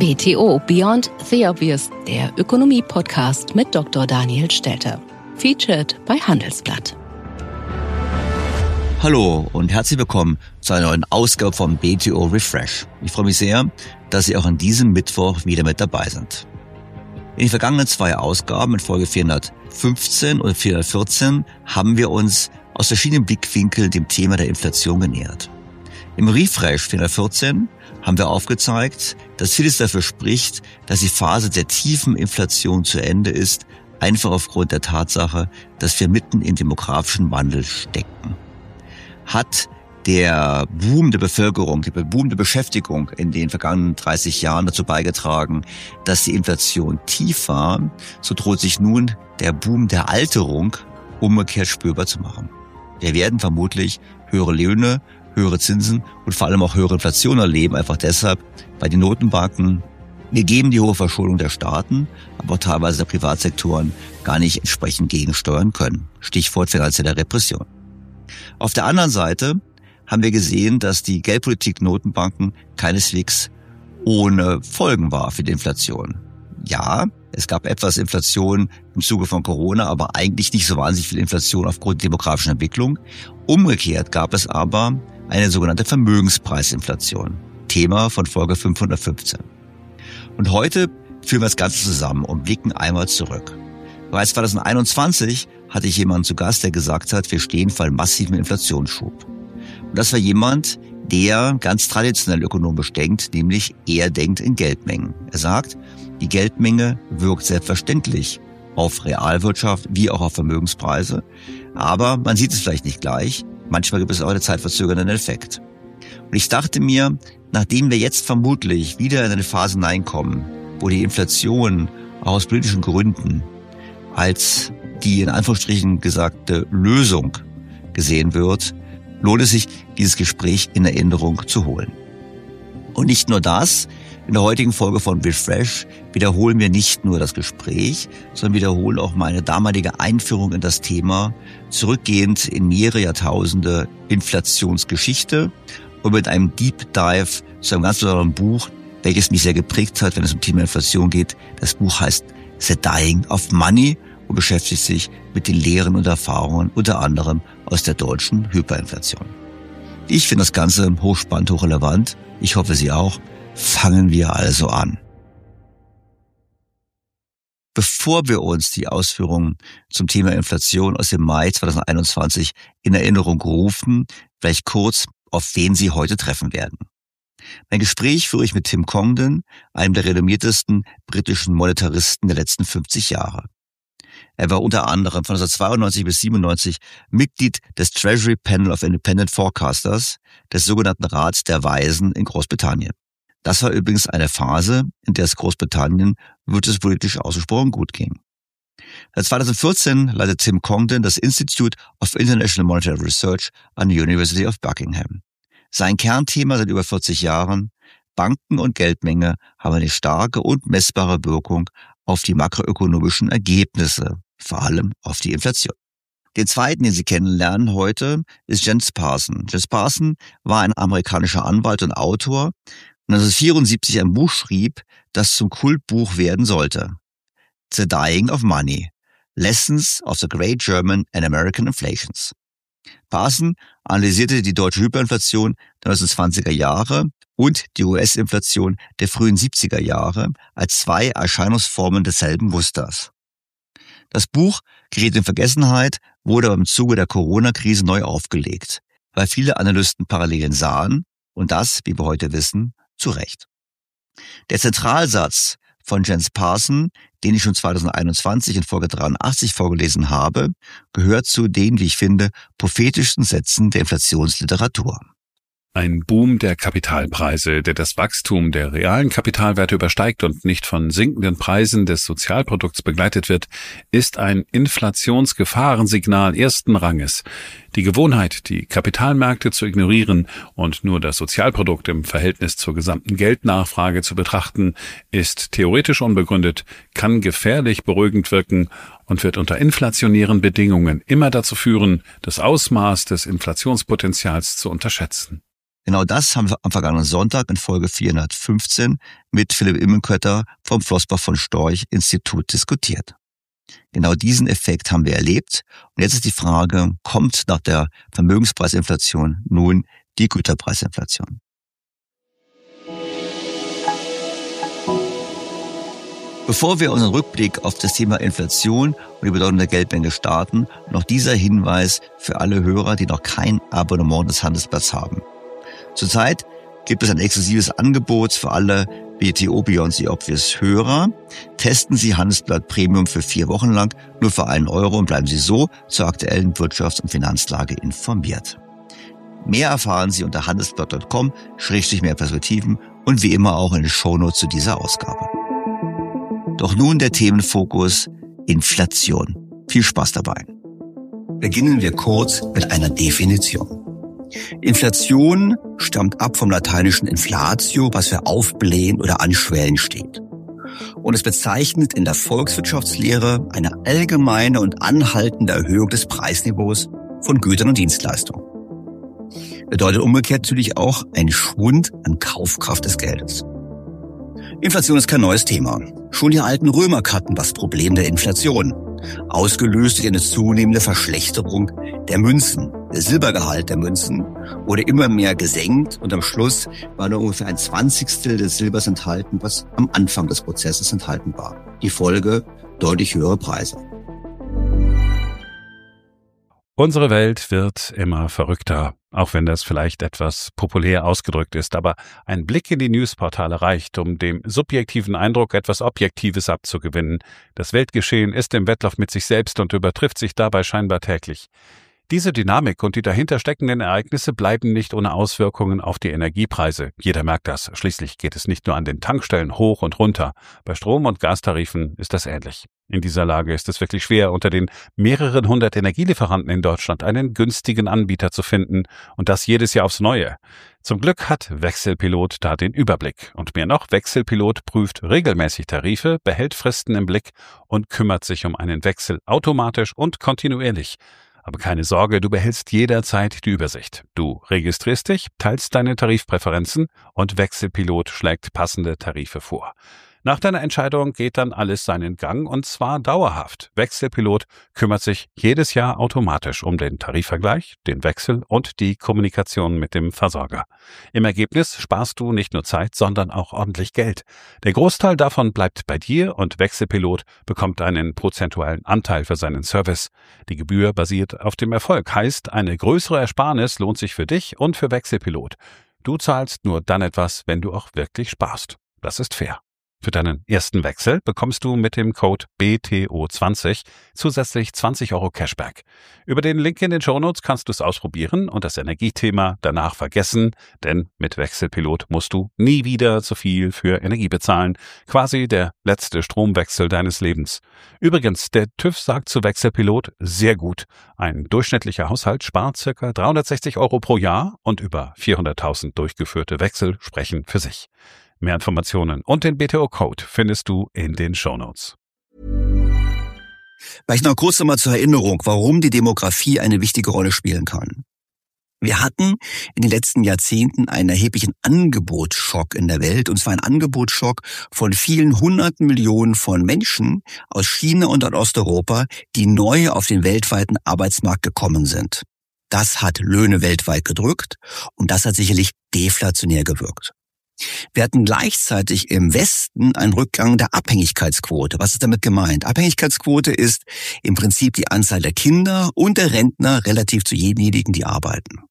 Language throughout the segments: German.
BTO Beyond the Obvious, der Ökonomie-Podcast mit Dr. Daniel Stelter. Featured bei Handelsblatt. Hallo und herzlich willkommen zu einer neuen Ausgabe vom BTO Refresh. Ich freue mich sehr, dass Sie auch an diesem Mittwoch wieder mit dabei sind. In den vergangenen 2 Ausgaben, in Folge 415 und 414, haben wir uns aus verschiedenen Blickwinkeln dem Thema der Inflation genähert. Im Refresh 414 haben wir aufgezeigt, dass vieles dafür spricht, dass die Phase der tiefen Inflation zu Ende ist, einfach aufgrund der Tatsache, dass wir mitten im demografischen Wandel stecken. Hat der Boom der Bevölkerung, der Boom der Beschäftigung in den vergangenen 30 Jahren dazu beigetragen, dass die Inflation tief war, so droht sich nun der Boom der Alterung umgekehrt spürbar zu machen. Wir werden vermutlich höhere Löhne, höhere Zinsen und vor allem auch höhere Inflation erleben, einfach deshalb, weil die Notenbanken, wir geben die hohe Verschuldung der Staaten, aber auch teilweise der Privatsektoren gar nicht entsprechend gegensteuern können. Stichwort finanzielle Repression. Auf der anderen Seite haben wir gesehen, dass die Geldpolitik Notenbanken keineswegs ohne Folgen war für die Inflation. Ja, es gab etwas Inflation im Zuge von Corona, aber eigentlich nicht so wahnsinnig viel Inflation aufgrund der demografischen Entwicklung. Umgekehrt gab es aber eine sogenannte Vermögenspreisinflation. Thema von Folge 515. Und heute führen wir das Ganze zusammen und blicken einmal zurück. Bereits 2021 hatte ich jemanden zu Gast, der gesagt hat, wir stehen vor einem massiven Inflationsschub. Und das war jemand, der ganz traditionell ökonomisch denkt, nämlich er denkt in Geldmengen. Er sagt, die Geldmenge wirkt selbstverständlich auf Realwirtschaft wie auch auf Vermögenspreise, aber man sieht es vielleicht nicht gleich. Manchmal gibt es auch einen zeitverzögernden Effekt. Und ich dachte mir, nachdem wir jetzt vermutlich wieder in eine Phase hineinkommen, wo die Inflation aus politischen Gründen als die in Anführungsstrichen gesagte Lösung gesehen wird, lohnt es sich, dieses Gespräch in Erinnerung zu holen. Und nicht nur das, in der heutigen Folge von Refresh wiederholen wir nicht nur das Gespräch, sondern wiederholen auch meine damalige Einführung in das Thema, zurückgehend in mehrere Jahrtausende Inflationsgeschichte und mit einem Deep Dive zu einem ganz besonderen Buch, welches mich sehr geprägt hat, wenn es um Thema Inflation geht. Das Buch heißt The Dying of Money und beschäftigt sich mit den Lehren und Erfahrungen unter anderem aus der deutschen Hyperinflation. Ich finde das Ganze hochspannend, hochrelevant. Ich hoffe, Sie auch. Fangen wir also an. Bevor wir uns die Ausführungen zum Thema Inflation aus dem Mai 2021 in Erinnerung rufen, vielleicht kurz, auf wen Sie heute treffen werden. Mein Gespräch führe ich mit Tim Congdon, einem der renommiertesten britischen Monetaristen der letzten 50 Jahre. Er war unter anderem von 1992 bis 1997 Mitglied des Treasury Panel of Independent Forecasters, des sogenannten Rats der Weisen in Großbritannien. Das war übrigens eine Phase, in der es Großbritannien wirtschaftspolitisch ausgesprochen gut ging. Seit 2014 leitet Tim Congdon das Institute of International Monetary Research an der University of Buckingham. Sein Kernthema seit über 40 Jahren: Banken und Geldmenge haben eine starke und messbare Wirkung auf die makroökonomischen Ergebnisse, vor allem auf die Inflation. Den zweiten, den Sie kennenlernen heute, ist Jens Parson. Jens Parson war ein amerikanischer Anwalt und Autor, und 1974 ein Buch schrieb, das zum Kultbuch werden sollte. The Dying of Money: Lessons of the Great German and American Inflations. Parson analysierte die deutsche Hyperinflation der 1920er Jahre und die US-Inflation der frühen 70er Jahre als 2 Erscheinungsformen desselben Musters. Das Buch geriet in Vergessenheit, wurde aber im Zuge der Corona-Krise neu aufgelegt, weil viele Analysten Parallelen sahen und das, wie wir heute wissen, zu Recht. Der Zentralsatz von Jens Parson, den ich schon 2021 in Folge 83 vorgelesen habe, gehört zu den, wie ich finde, prophetischsten Sätzen der Inflationsliteratur. Ein Boom der Kapitalpreise, der das Wachstum der realen Kapitalwerte übersteigt und nicht von sinkenden Preisen des Sozialprodukts begleitet wird, ist ein Inflationsgefahrensignal ersten Ranges. Die Gewohnheit, die Kapitalmärkte zu ignorieren und nur das Sozialprodukt im Verhältnis zur gesamten Geldnachfrage zu betrachten, ist theoretisch unbegründet, kann gefährlich beruhigend wirken und wird unter inflationären Bedingungen immer dazu führen, das Ausmaß des Inflationspotenzials zu unterschätzen. Genau das haben wir am vergangenen Sonntag in Folge 415 mit Philipp Immenkötter vom Flossbach von Storch Institut diskutiert. Genau diesen Effekt haben wir erlebt. Und jetzt ist die Frage, kommt nach der Vermögenspreisinflation nun die Güterpreisinflation? Bevor wir unseren Rückblick auf das Thema Inflation und die Bedeutung der Geldmenge starten, noch dieser Hinweis für alle Hörer, die noch kein Abonnement des Handelsblatts haben. Zurzeit gibt es ein exklusives Angebot für alle BTO Beyond the Obvious Hörer. Testen Sie Handelsblatt Premium für 4 Wochen lang nur für 1 € und bleiben Sie so zur aktuellen Wirtschafts- und Finanzlage informiert. Mehr erfahren Sie unter handelsblatt.com/mehr Perspektiven und wie immer auch in den Shownotes zu dieser Ausgabe. Doch nun der Themenfokus Inflation. Viel Spaß dabei. Beginnen wir kurz mit einer Definition. Inflation stammt ab vom lateinischen inflatio, was für aufblähen oder anschwellen steht. Und es bezeichnet in der Volkswirtschaftslehre eine allgemeine und anhaltende Erhöhung des Preisniveaus von Gütern und Dienstleistungen. Bedeutet umgekehrt natürlich auch ein Schwund an Kaufkraft des Geldes. Inflation ist kein neues Thema. Schon die alten Römer kannten das Problem der Inflation, ausgelöst durch eine zunehmende Verschlechterung der Münzen. Der Silbergehalt der Münzen wurde immer mehr gesenkt und am Schluss war nur ungefähr 1/20 des Silbers enthalten, was am Anfang des Prozesses enthalten war. Die Folge: deutlich höhere Preise. Unsere Welt wird immer verrückter, auch wenn das vielleicht etwas populär ausgedrückt ist. Aber ein Blick in die Newsportale reicht, um dem subjektiven Eindruck etwas Objektives abzugewinnen. Das Weltgeschehen ist im Wettlauf mit sich selbst und übertrifft sich dabei scheinbar täglich. Diese Dynamik und die dahinter steckenden Ereignisse bleiben nicht ohne Auswirkungen auf die Energiepreise. Jeder merkt das. Schließlich geht es nicht nur an den Tankstellen hoch und runter. Bei Strom- und Gastarifen ist das ähnlich. In dieser Lage ist es wirklich schwer, unter den mehreren hundert Energielieferanten in Deutschland einen günstigen Anbieter zu finden und das jedes Jahr aufs Neue. Zum Glück hat Wechselpilot da den Überblick. Und mehr noch, Wechselpilot prüft regelmäßig Tarife, behält Fristen im Blick und kümmert sich um einen Wechsel automatisch und kontinuierlich. Aber keine Sorge, du behältst jederzeit die Übersicht. Du registrierst dich, teilst deine Tarifpräferenzen und Wechselpilot schlägt passende Tarife vor. Nach deiner Entscheidung geht dann alles seinen Gang und zwar dauerhaft. Wechselpilot kümmert sich jedes Jahr automatisch um den Tarifvergleich, den Wechsel und die Kommunikation mit dem Versorger. Im Ergebnis sparst du nicht nur Zeit, sondern auch ordentlich Geld. Der Großteil davon bleibt bei dir und Wechselpilot bekommt einen prozentualen Anteil für seinen Service. Die Gebühr basiert auf dem Erfolg, heißt, eine größere Ersparnis lohnt sich für dich und für Wechselpilot. Du zahlst nur dann etwas, wenn du auch wirklich sparst. Das ist fair. Für deinen ersten Wechsel bekommst du mit dem Code BTO20 zusätzlich 20 € Cashback. Über den Link in den Shownotes kannst du es ausprobieren und das Energiethema danach vergessen, denn mit Wechselpilot musst du nie wieder zu viel für Energie bezahlen. Quasi der letzte Stromwechsel deines Lebens. Übrigens, der TÜV sagt zu Wechselpilot sehr gut. Ein durchschnittlicher Haushalt spart ca. 360 € pro Jahr und über 400.000 durchgeführte Wechsel sprechen für sich. Mehr Informationen und den BTO-Code findest du in den Shownotes. Vielleicht noch kurz einmal zur Erinnerung, warum die Demografie eine wichtige Rolle spielen kann. Wir hatten in den letzten Jahrzehnten einen erheblichen Angebotsschock in der Welt, und zwar einen Angebotsschock von vielen hunderten Millionen von Menschen aus China und aus Osteuropa, die neu auf den weltweiten Arbeitsmarkt gekommen sind. Das hat Löhne weltweit gedrückt und das hat sicherlich deflationär gewirkt. Wir hatten gleichzeitig im Westen einen Rückgang der Abhängigkeitsquote. Was ist damit gemeint? Abhängigkeitsquote ist im Prinzip die Anzahl der Kinder und der Rentner relativ zu denjenigen, die arbeiten.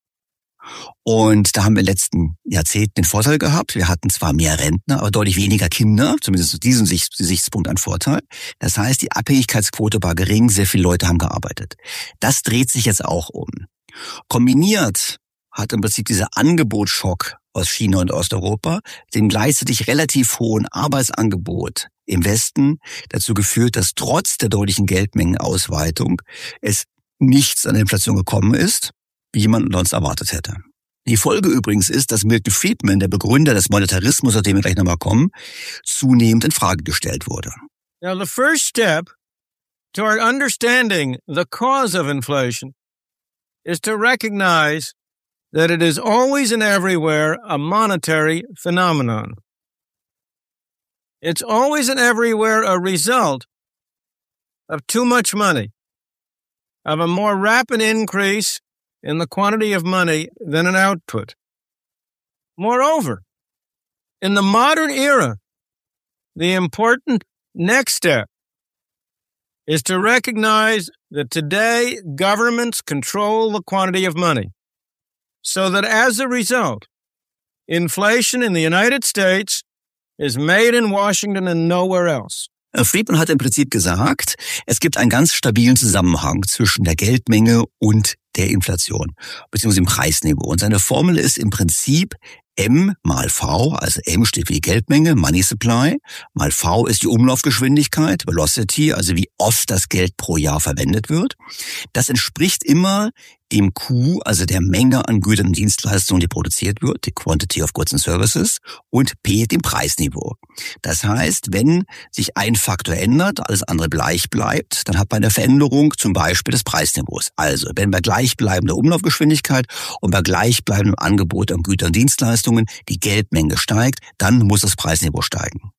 Und da haben wir in den letzten Jahrzehnten den Vorteil gehabt. Wir hatten zwar mehr Rentner, aber deutlich weniger Kinder. Zumindest aus diesem Gesichtspunkt ein Vorteil. Das heißt, die Abhängigkeitsquote war gering. Sehr viele Leute haben gearbeitet. Das dreht sich jetzt auch um. Kombiniert hat im Prinzip dieser Angebotsschock aus China und Osteuropa, dem gleichzeitig relativ hohen Arbeitsangebot im Westen dazu geführt, dass trotz der deutlichen Geldmengenausweitung es nichts an der Inflation gekommen ist, wie jemand sonst erwartet hätte. Die Folge übrigens ist, dass Milton Friedman, der Begründer des Monetarismus, auf den wir gleich nochmal kommen, zunehmend in Frage gestellt wurde. Now the first step toward understanding the cause of inflation is to recognize that it is always and everywhere a monetary phenomenon. It's always and everywhere a result of too much money, of a more rapid increase in the quantity of money than an output. Moreover, in the modern era, the important next step is to recognize that today governments control the quantity of money, so that as a result, inflation in the United States is made in Washington and nowhere else. Friedman hat im Prinzip gesagt, es gibt einen ganz stabilen Zusammenhang zwischen der Geldmenge und der Inflation, beziehungsweise dem Preisniveau. Und seine Formel ist im Prinzip M mal V, also M steht für die Geldmenge, Money Supply, mal V ist die Umlaufgeschwindigkeit, Velocity, also wie oft das Geld pro Jahr verwendet wird. Das entspricht immer dem Q, also der Menge an Gütern und Dienstleistungen, die produziert wird, die Quantity of Goods and Services, und P, dem Preisniveau. Das heißt, wenn sich ein Faktor ändert, alles andere gleich bleibt, dann hat man eine Veränderung zum Beispiel des Preisniveaus. Also, wenn bei gleichbleibender Umlaufgeschwindigkeit und bei gleichbleibendem Angebot an Gütern und Dienstleistungen die Geldmenge steigt, dann muss das Preisniveau steigen.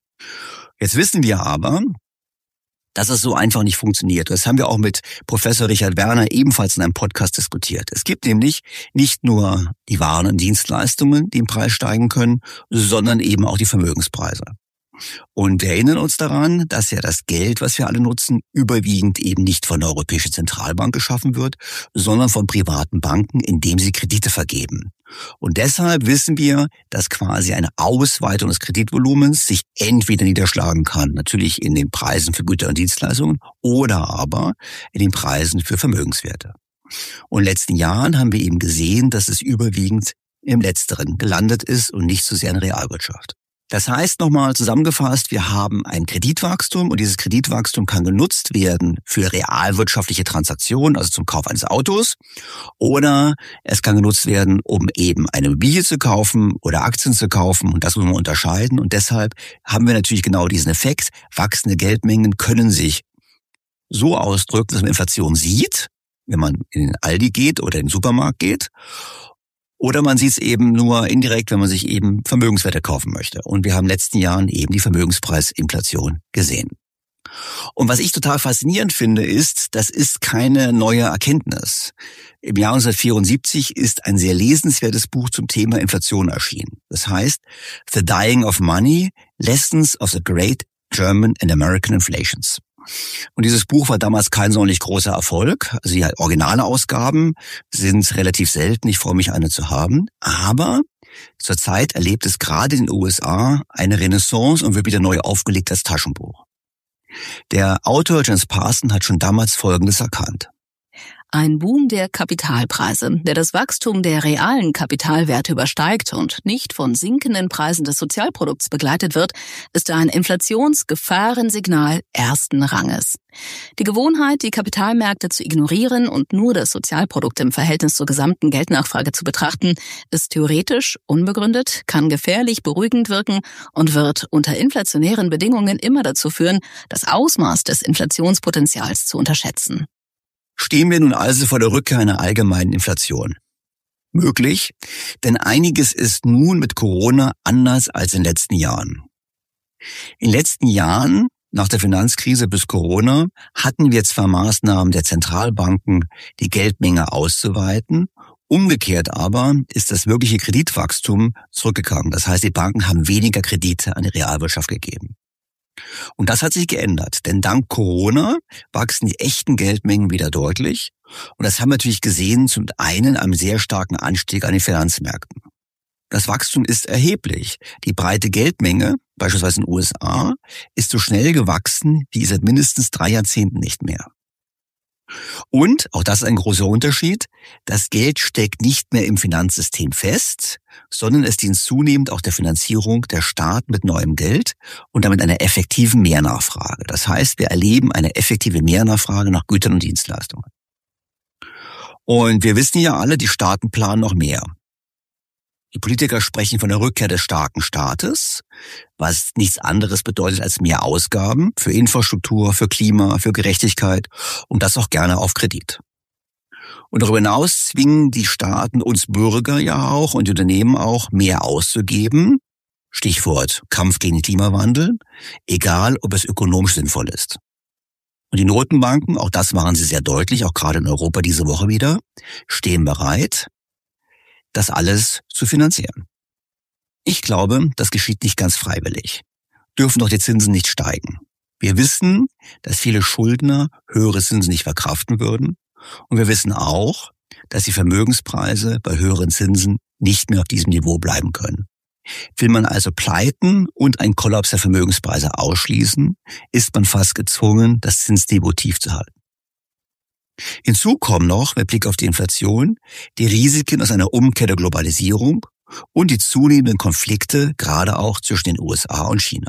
Jetzt wissen wir aber, dass es so einfach nicht funktioniert. Das haben wir auch mit Professor Richard Werner ebenfalls in einem Podcast diskutiert. Es gibt nämlich nicht nur die Waren und Dienstleistungen, die im Preis steigen können, sondern eben auch die Vermögenspreise. Und wir erinnern uns daran, dass ja das Geld, was wir alle nutzen, überwiegend eben nicht von der Europäischen Zentralbank geschaffen wird, sondern von privaten Banken, indem sie Kredite vergeben. Und deshalb wissen wir, dass quasi eine Ausweitung des Kreditvolumens sich entweder niederschlagen kann, natürlich in den Preisen für Güter und Dienstleistungen, oder aber in den Preisen für Vermögenswerte. Und in den letzten Jahren haben wir eben gesehen, dass es überwiegend im Letzteren gelandet ist und nicht so sehr in der Realwirtschaft. Das heißt, nochmal zusammengefasst, wir haben ein Kreditwachstum und dieses Kreditwachstum kann genutzt werden für realwirtschaftliche Transaktionen, also zum Kauf eines Autos, oder es kann genutzt werden, um eben eine Immobilie zu kaufen oder Aktien zu kaufen, und das muss man unterscheiden, und deshalb haben wir natürlich genau diesen Effekt. Wachsende Geldmengen können sich so ausdrücken, dass man Inflation sieht, wenn man in den Aldi geht oder in den Supermarkt geht. Oder man sieht es eben nur indirekt, wenn man sich eben Vermögenswerte kaufen möchte. Und wir haben in den letzten Jahren eben die Vermögenspreisinflation gesehen. Und was ich total faszinierend finde, ist, das ist keine neue Erkenntnis. Im Jahr 1974 ist ein sehr lesenswertes Buch zum Thema Inflation erschienen. Das heißt The Dying of Money, Lessons of the Great German and American Inflations. Und dieses Buch war damals kein sonderlich großer Erfolg. Also die originale Ausgaben sind relativ selten. Ich freue mich, eine zu haben. Aber zurzeit erlebt es gerade in den USA eine Renaissance und wird wieder neu aufgelegt als Taschenbuch. Der Autor James Parson hat schon damals Folgendes erkannt. Ein Boom der Kapitalpreise, der das Wachstum der realen Kapitalwerte übersteigt und nicht von sinkenden Preisen des Sozialprodukts begleitet wird, ist ein Inflationsgefahrensignal ersten Ranges. Die Gewohnheit, die Kapitalmärkte zu ignorieren und nur das Sozialprodukt im Verhältnis zur gesamten Geldnachfrage zu betrachten, ist theoretisch unbegründet, kann gefährlich beruhigend wirken und wird unter inflationären Bedingungen immer dazu führen, das Ausmaß des Inflationspotenzials zu unterschätzen. Stehen wir nun also vor der Rückkehr einer allgemeinen Inflation? Möglich, denn einiges ist nun mit Corona anders als in den letzten Jahren. In den letzten Jahren, nach der Finanzkrise bis Corona, hatten wir zwar Maßnahmen der Zentralbanken, die Geldmenge auszuweiten, umgekehrt aber ist das wirkliche Kreditwachstum zurückgegangen. Das heißt, die Banken haben weniger Kredite an die Realwirtschaft gegeben. Und das hat sich geändert, denn dank Corona wachsen die echten Geldmengen wieder deutlich. Und das haben wir natürlich gesehen, zum einen einem sehr starken Anstieg an den Finanzmärkten. Das Wachstum ist erheblich. Die breite Geldmenge, beispielsweise in den USA, ist so schnell gewachsen wie seit mindestens 3 Jahrzehnten nicht mehr. Und, auch das ist ein großer Unterschied, das Geld steckt nicht mehr im Finanzsystem fest, sondern es dient zunehmend auch der Finanzierung der Staaten mit neuem Geld und damit einer effektiven Mehrnachfrage. Das heißt, wir erleben eine effektive Mehrnachfrage nach Gütern und Dienstleistungen. Und wir wissen ja alle, die Staaten planen noch mehr. Die Politiker sprechen von der Rückkehr des starken Staates, was nichts anderes bedeutet als mehr Ausgaben für Infrastruktur, für Klima, für Gerechtigkeit und das auch gerne auf Kredit. Und darüber hinaus zwingen die Staaten uns Bürger ja auch und die Unternehmen auch, mehr auszugeben. Stichwort Kampf gegen den Klimawandel, egal ob es ökonomisch sinnvoll ist. Und die Notenbanken, auch das machen sie sehr deutlich, auch gerade in Europa diese Woche wieder, stehen bereit, das alles zu finanzieren. Ich glaube, das geschieht nicht ganz freiwillig. Dürfen doch die Zinsen nicht steigen. Wir wissen, dass viele Schuldner höhere Zinsen nicht verkraften würden. Und wir wissen auch, dass die Vermögenspreise bei höheren Zinsen nicht mehr auf diesem Niveau bleiben können. Will man also Pleiten und einen Kollaps der Vermögenspreise ausschließen, ist man fast gezwungen, das Zinsniveau tief zu halten. Hinzu kommen noch, mit Blick auf die Inflation, die Risiken aus einer Umkehr der Globalisierung und die zunehmenden Konflikte, gerade auch zwischen den USA und China.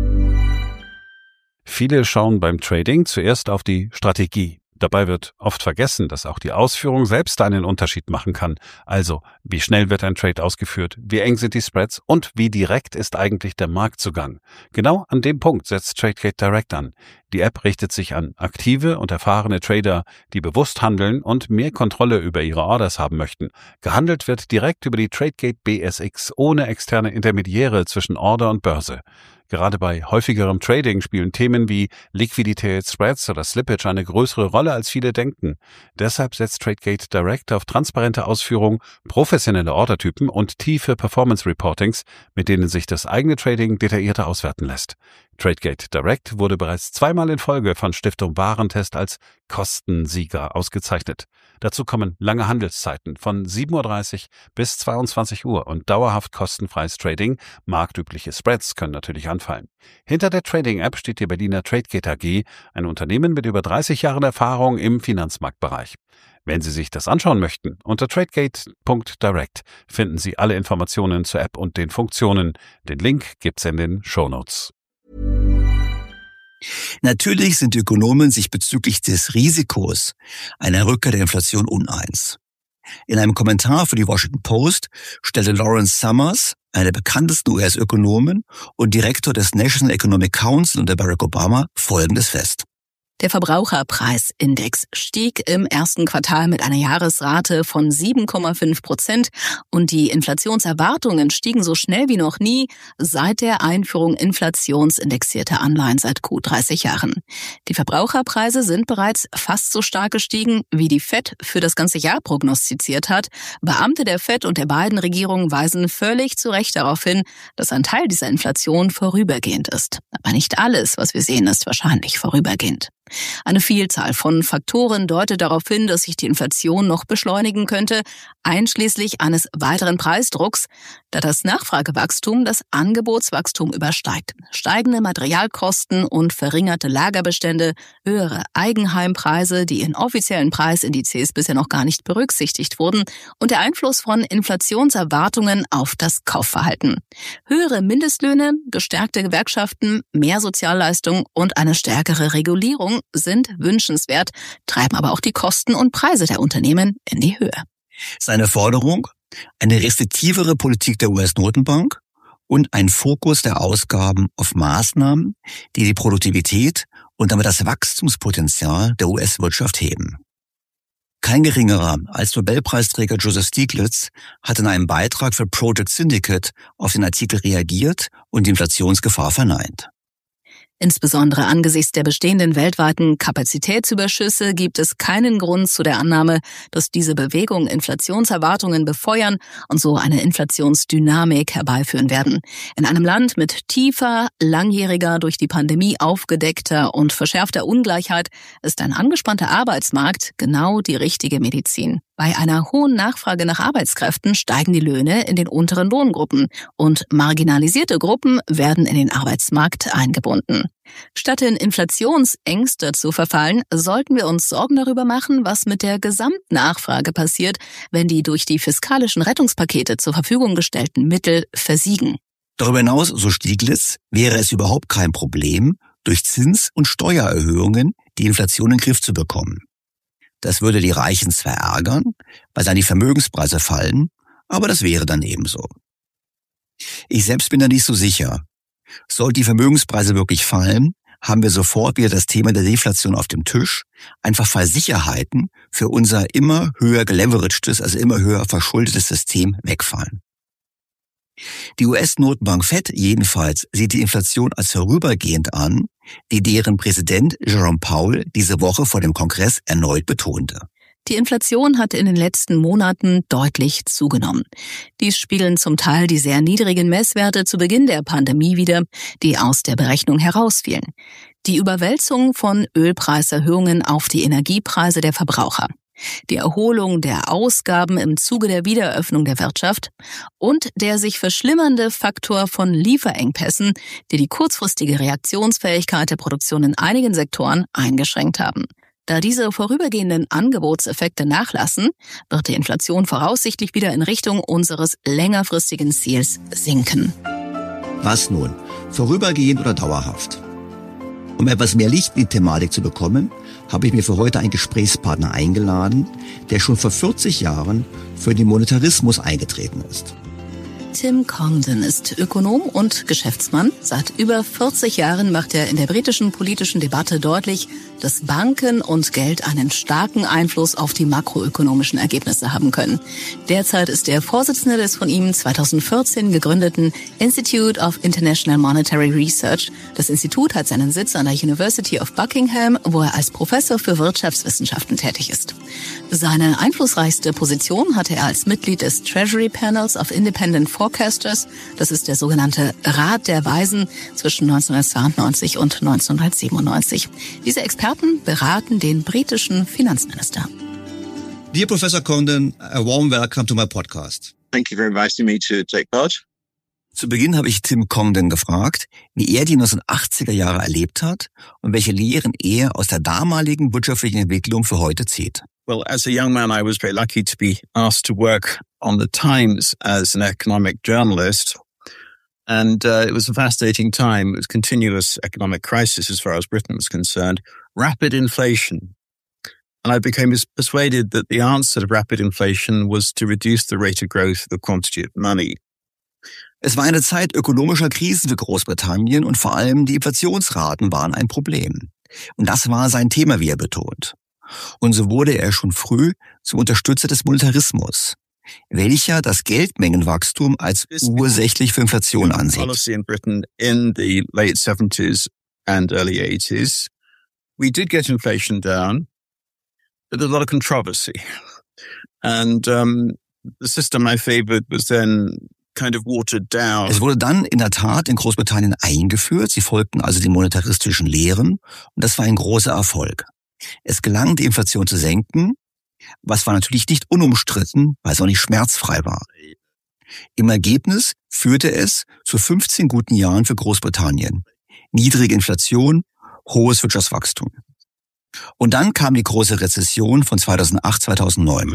Viele schauen beim Trading zuerst auf die Strategie. Dabei wird oft vergessen, dass auch die Ausführung selbst einen Unterschied machen kann. Also, wie schnell wird ein Trade ausgeführt, wie eng sind die Spreads und wie direkt ist eigentlich der Marktzugang. Genau an dem Punkt setzt Tradegate Direct an. Die App richtet sich an aktive und erfahrene Trader, die bewusst handeln und mehr Kontrolle über ihre Orders haben möchten. Gehandelt wird direkt über die Tradegate BSX ohne externe Intermediäre zwischen Order und Börse. Gerade bei häufigerem Trading spielen Themen wie Liquidität, Spreads oder Slippage eine größere Rolle, als viele denken. Deshalb setzt Tradegate Direct auf transparente Ausführung, professionelle Ordertypen und tiefe Performance-Reportings, mit denen sich das eigene Trading detaillierter auswerten lässt. Tradegate Direct wurde bereits zweimal in Folge von Stiftung Warentest als Kostensieger ausgezeichnet. Dazu kommen lange Handelszeiten von 7:30 Uhr bis 22 Uhr und dauerhaft kostenfreies Trading. Marktübliche Spreads können natürlich anfallen. Hinter der Trading-App steht die Berliner Tradegate AG, ein Unternehmen mit über 30 Jahren Erfahrung im Finanzmarktbereich. Wenn Sie sich das anschauen möchten, unter tradegate.direct finden Sie alle Informationen zur App und den Funktionen. Den Link gibt's in den Shownotes. Natürlich sind die Ökonomen sich bezüglich des Risikos einer Rückkehr der Inflation uneins. In einem Kommentar für die Washington Post stellte Lawrence Summers, einer der bekanntesten US-Ökonomen und Direktor des National Economic Council unter Barack Obama, Folgendes fest. Der Verbraucherpreisindex stieg im ersten Quartal mit einer Jahresrate von 7,5% und die Inflationserwartungen stiegen so schnell wie noch nie seit der Einführung inflationsindexierter Anleihen seit gut 30 Jahren. Die Verbraucherpreise sind bereits fast so stark gestiegen, wie die FED für das ganze Jahr prognostiziert hat. Beamte der FED und der beiden Regierungen weisen völlig zu Recht darauf hin, dass ein Teil dieser Inflation vorübergehend ist. Aber nicht alles, was wir sehen, ist wahrscheinlich vorübergehend. Eine Vielzahl von Faktoren deutet darauf hin, dass sich die Inflation noch beschleunigen könnte, einschließlich eines weiteren Preisdrucks, da das Nachfragewachstum das Angebotswachstum übersteigt. Steigende Materialkosten und verringerte Lagerbestände, höhere Eigenheimpreise, die in offiziellen Preisindizes bisher noch gar nicht berücksichtigt wurden, und der Einfluss von Inflationserwartungen auf das Kaufverhalten. Höhere Mindestlöhne, gestärkte Gewerkschaften, mehr Sozialleistungen und eine stärkere Regulierung sind wünschenswert, treiben aber auch die Kosten und Preise der Unternehmen in die Höhe. Seine Forderung: eine restriktivere Politik der US-Notenbank und ein Fokus der Ausgaben auf Maßnahmen, die die Produktivität und damit das Wachstumspotenzial der US-Wirtschaft heben. Kein geringerer als Nobelpreisträger Joseph Stiglitz hat in einem Beitrag für Project Syndicate auf den Artikel reagiert und die Inflationsgefahr verneint. Insbesondere angesichts der bestehenden weltweiten Kapazitätsüberschüsse gibt es keinen Grund zu der Annahme, dass diese Bewegungen Inflationserwartungen befeuern und so eine Inflationsdynamik herbeiführen werden. In einem Land mit tiefer, langjähriger, durch die Pandemie aufgedeckter und verschärfter Ungleichheit ist ein angespannter Arbeitsmarkt genau die richtige Medizin. Bei einer hohen Nachfrage nach Arbeitskräften steigen die Löhne in den unteren Lohngruppen und marginalisierte Gruppen werden in den Arbeitsmarkt eingebunden. Statt in Inflationsängste zu verfallen, sollten wir uns Sorgen darüber machen, was mit der Gesamtnachfrage passiert, wenn die durch die fiskalischen Rettungspakete zur Verfügung gestellten Mittel versiegen. Darüber hinaus, so Stiglitz, wäre es überhaupt kein Problem, durch Zins- und Steuererhöhungen die Inflation in den Griff zu bekommen. Das würde die Reichen zwar ärgern, weil dann die Vermögenspreise fallen, aber das wäre dann ebenso. Ich selbst bin da nicht so sicher. Sollten die Vermögenspreise wirklich fallen, haben wir sofort wieder das Thema der Deflation auf dem Tisch, einfach weil Sicherheiten für unser immer höher geleveragedes, also immer höher verschuldetes System wegfallen. Die US-Notenbank Fed jedenfalls sieht die Inflation als vorübergehend an, wie deren Präsident Jerome Powell diese Woche vor dem Kongress erneut betonte. Die Inflation hat in den letzten Monaten deutlich zugenommen. Dies spiegeln zum Teil die sehr niedrigen Messwerte zu Beginn der Pandemie wider, die aus der Berechnung herausfielen. Die Überwälzung von Ölpreiserhöhungen auf die Energiepreise der Verbraucher, die Erholung der Ausgaben im Zuge der Wiedereröffnung der Wirtschaft und der sich verschlimmernde Faktor von Lieferengpässen, die die kurzfristige Reaktionsfähigkeit der Produktion in einigen Sektoren eingeschränkt haben. Da diese vorübergehenden Angebotseffekte nachlassen, wird die Inflation voraussichtlich wieder in Richtung unseres längerfristigen Ziels sinken. Was nun? Vorübergehend oder dauerhaft? Um etwas mehr Licht in die Thematik zu bekommen, habe ich mir für heute einen Gesprächspartner eingeladen, der schon vor 40 Jahren für den Monetarismus eingetreten ist. Tim Congdon ist Ökonom und Geschäftsmann. Seit über 40 Jahren macht er in der britischen politischen Debatte deutlich, dass Banken und Geld einen starken Einfluss auf die makroökonomischen Ergebnisse haben können. Derzeit ist er Vorsitzender des von ihm 2014 gegründeten Institute of International Monetary Research. Das Institut hat seinen Sitz an der University of Buckingham, wo er als Professor für Wirtschaftswissenschaften tätig ist. Seine einflussreichste Position hatte er als Mitglied des Treasury Panels of Independent Forecasters. Das ist der sogenannte Rat der Weisen zwischen 1992 und 1997. Diese Experten beraten den britischen Finanzminister. Dear Professor Congdon, a warm welcome to my podcast. Thank you for inviting me to take part. Zu Beginn habe ich Tim Congdon gefragt, wie er die 1980er Jahre erlebt hat und welche Lehren er aus der damaligen wirtschaftlichen Entwicklung für heute zieht. Well, as a young man, I was very lucky to be asked to work on the Times as an economic journalist. And it was a fascinating time. It was continuous economic crisis as far as Britain was concerned. Rapid inflation. And I became persuaded that the answer to rapid inflation was to reduce the rate of growth of the quantity of money. Es war eine Zeit ökonomischer Krisen für Großbritannien und vor allem die Inflationsraten waren ein Problem. Und das war sein Thema, wie er betont. Und so wurde er schon früh zum Unterstützer des Monetarismus, welcher das Geldmengenwachstum als ursächlich für Inflation ansieht. Policy in Britain in the late 70s and early 80s. We did get inflation down, but there's a lot of controversy. And the system I favored was then kind of watered down. Es wurde dann in der Tat in Großbritannien eingeführt. Sie folgten also den monetaristischen Lehren und das war ein großer Erfolg. Es gelang, die Inflation zu senken, was war natürlich nicht unumstritten, weil es auch nicht schmerzfrei war. Im Ergebnis führte es zu 15 guten Jahren für Großbritannien. Niedrige Inflation, hohes Wirtschaftswachstum. Und dann kam die große Rezession von 2008, 2009.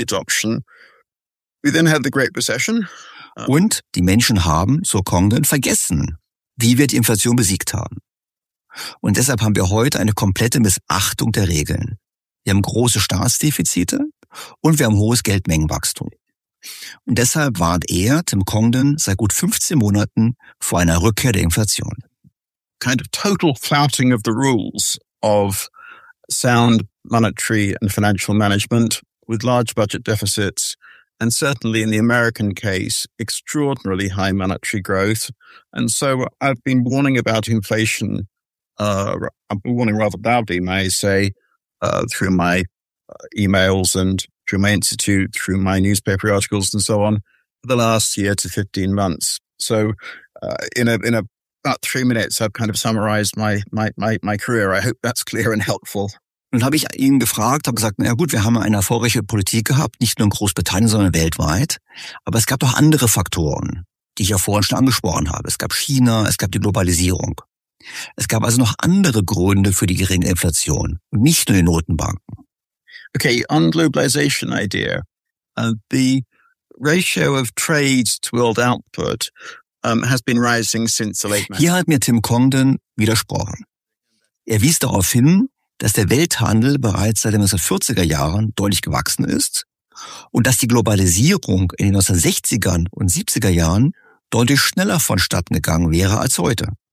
Und die Menschen haben, so Congdon, vergessen, wie wir die Inflation besiegt haben. Und deshalb haben wir heute eine komplette Missachtung der Regeln. Wir haben große Staatsdefizite und wir haben hohes Geldmengenwachstum. Und deshalb warnt er, Tim Congdon, seit gut 15 Monaten vor einer Rückkehr der Inflation. Kind of total flouting of the rules of sound monetary and financial management with large budget deficits and certainly in the American case, extraordinarily high monetary growth. And so I've been warning about inflation, I've been warning rather loudly, may I say, through my emails and through my institute, through my newspaper articles and so on, for the last year to 15 months. So in about 3 minutes, I've kind of summarized my career. I hope that's clear and helpful. Nun habe ich ihn gefragt, habe gesagt, na gut, wir haben eine erfolgreiche Politik gehabt, nicht nur in Großbritannien, sondern weltweit. Aber es gab doch andere Faktoren, die ich ja vorhin schon angesprochen habe. Es gab China, es gab die Globalisierung. Es gab also noch andere Gründe für die geringe Inflation und nicht nur die Notenbanken. Okay, on globalization idea, the ratio of trade to world output has been rising since the late 90s. Hier hat mir Tim Congdon widersprochen. Er wies darauf hin, dass der Welthandel bereits seit den 1940er Jahren deutlich gewachsen ist und dass die Globalisierung in den 1960ern und 70er Jahren deutlich schneller vonstatten gegangen wäre als heute.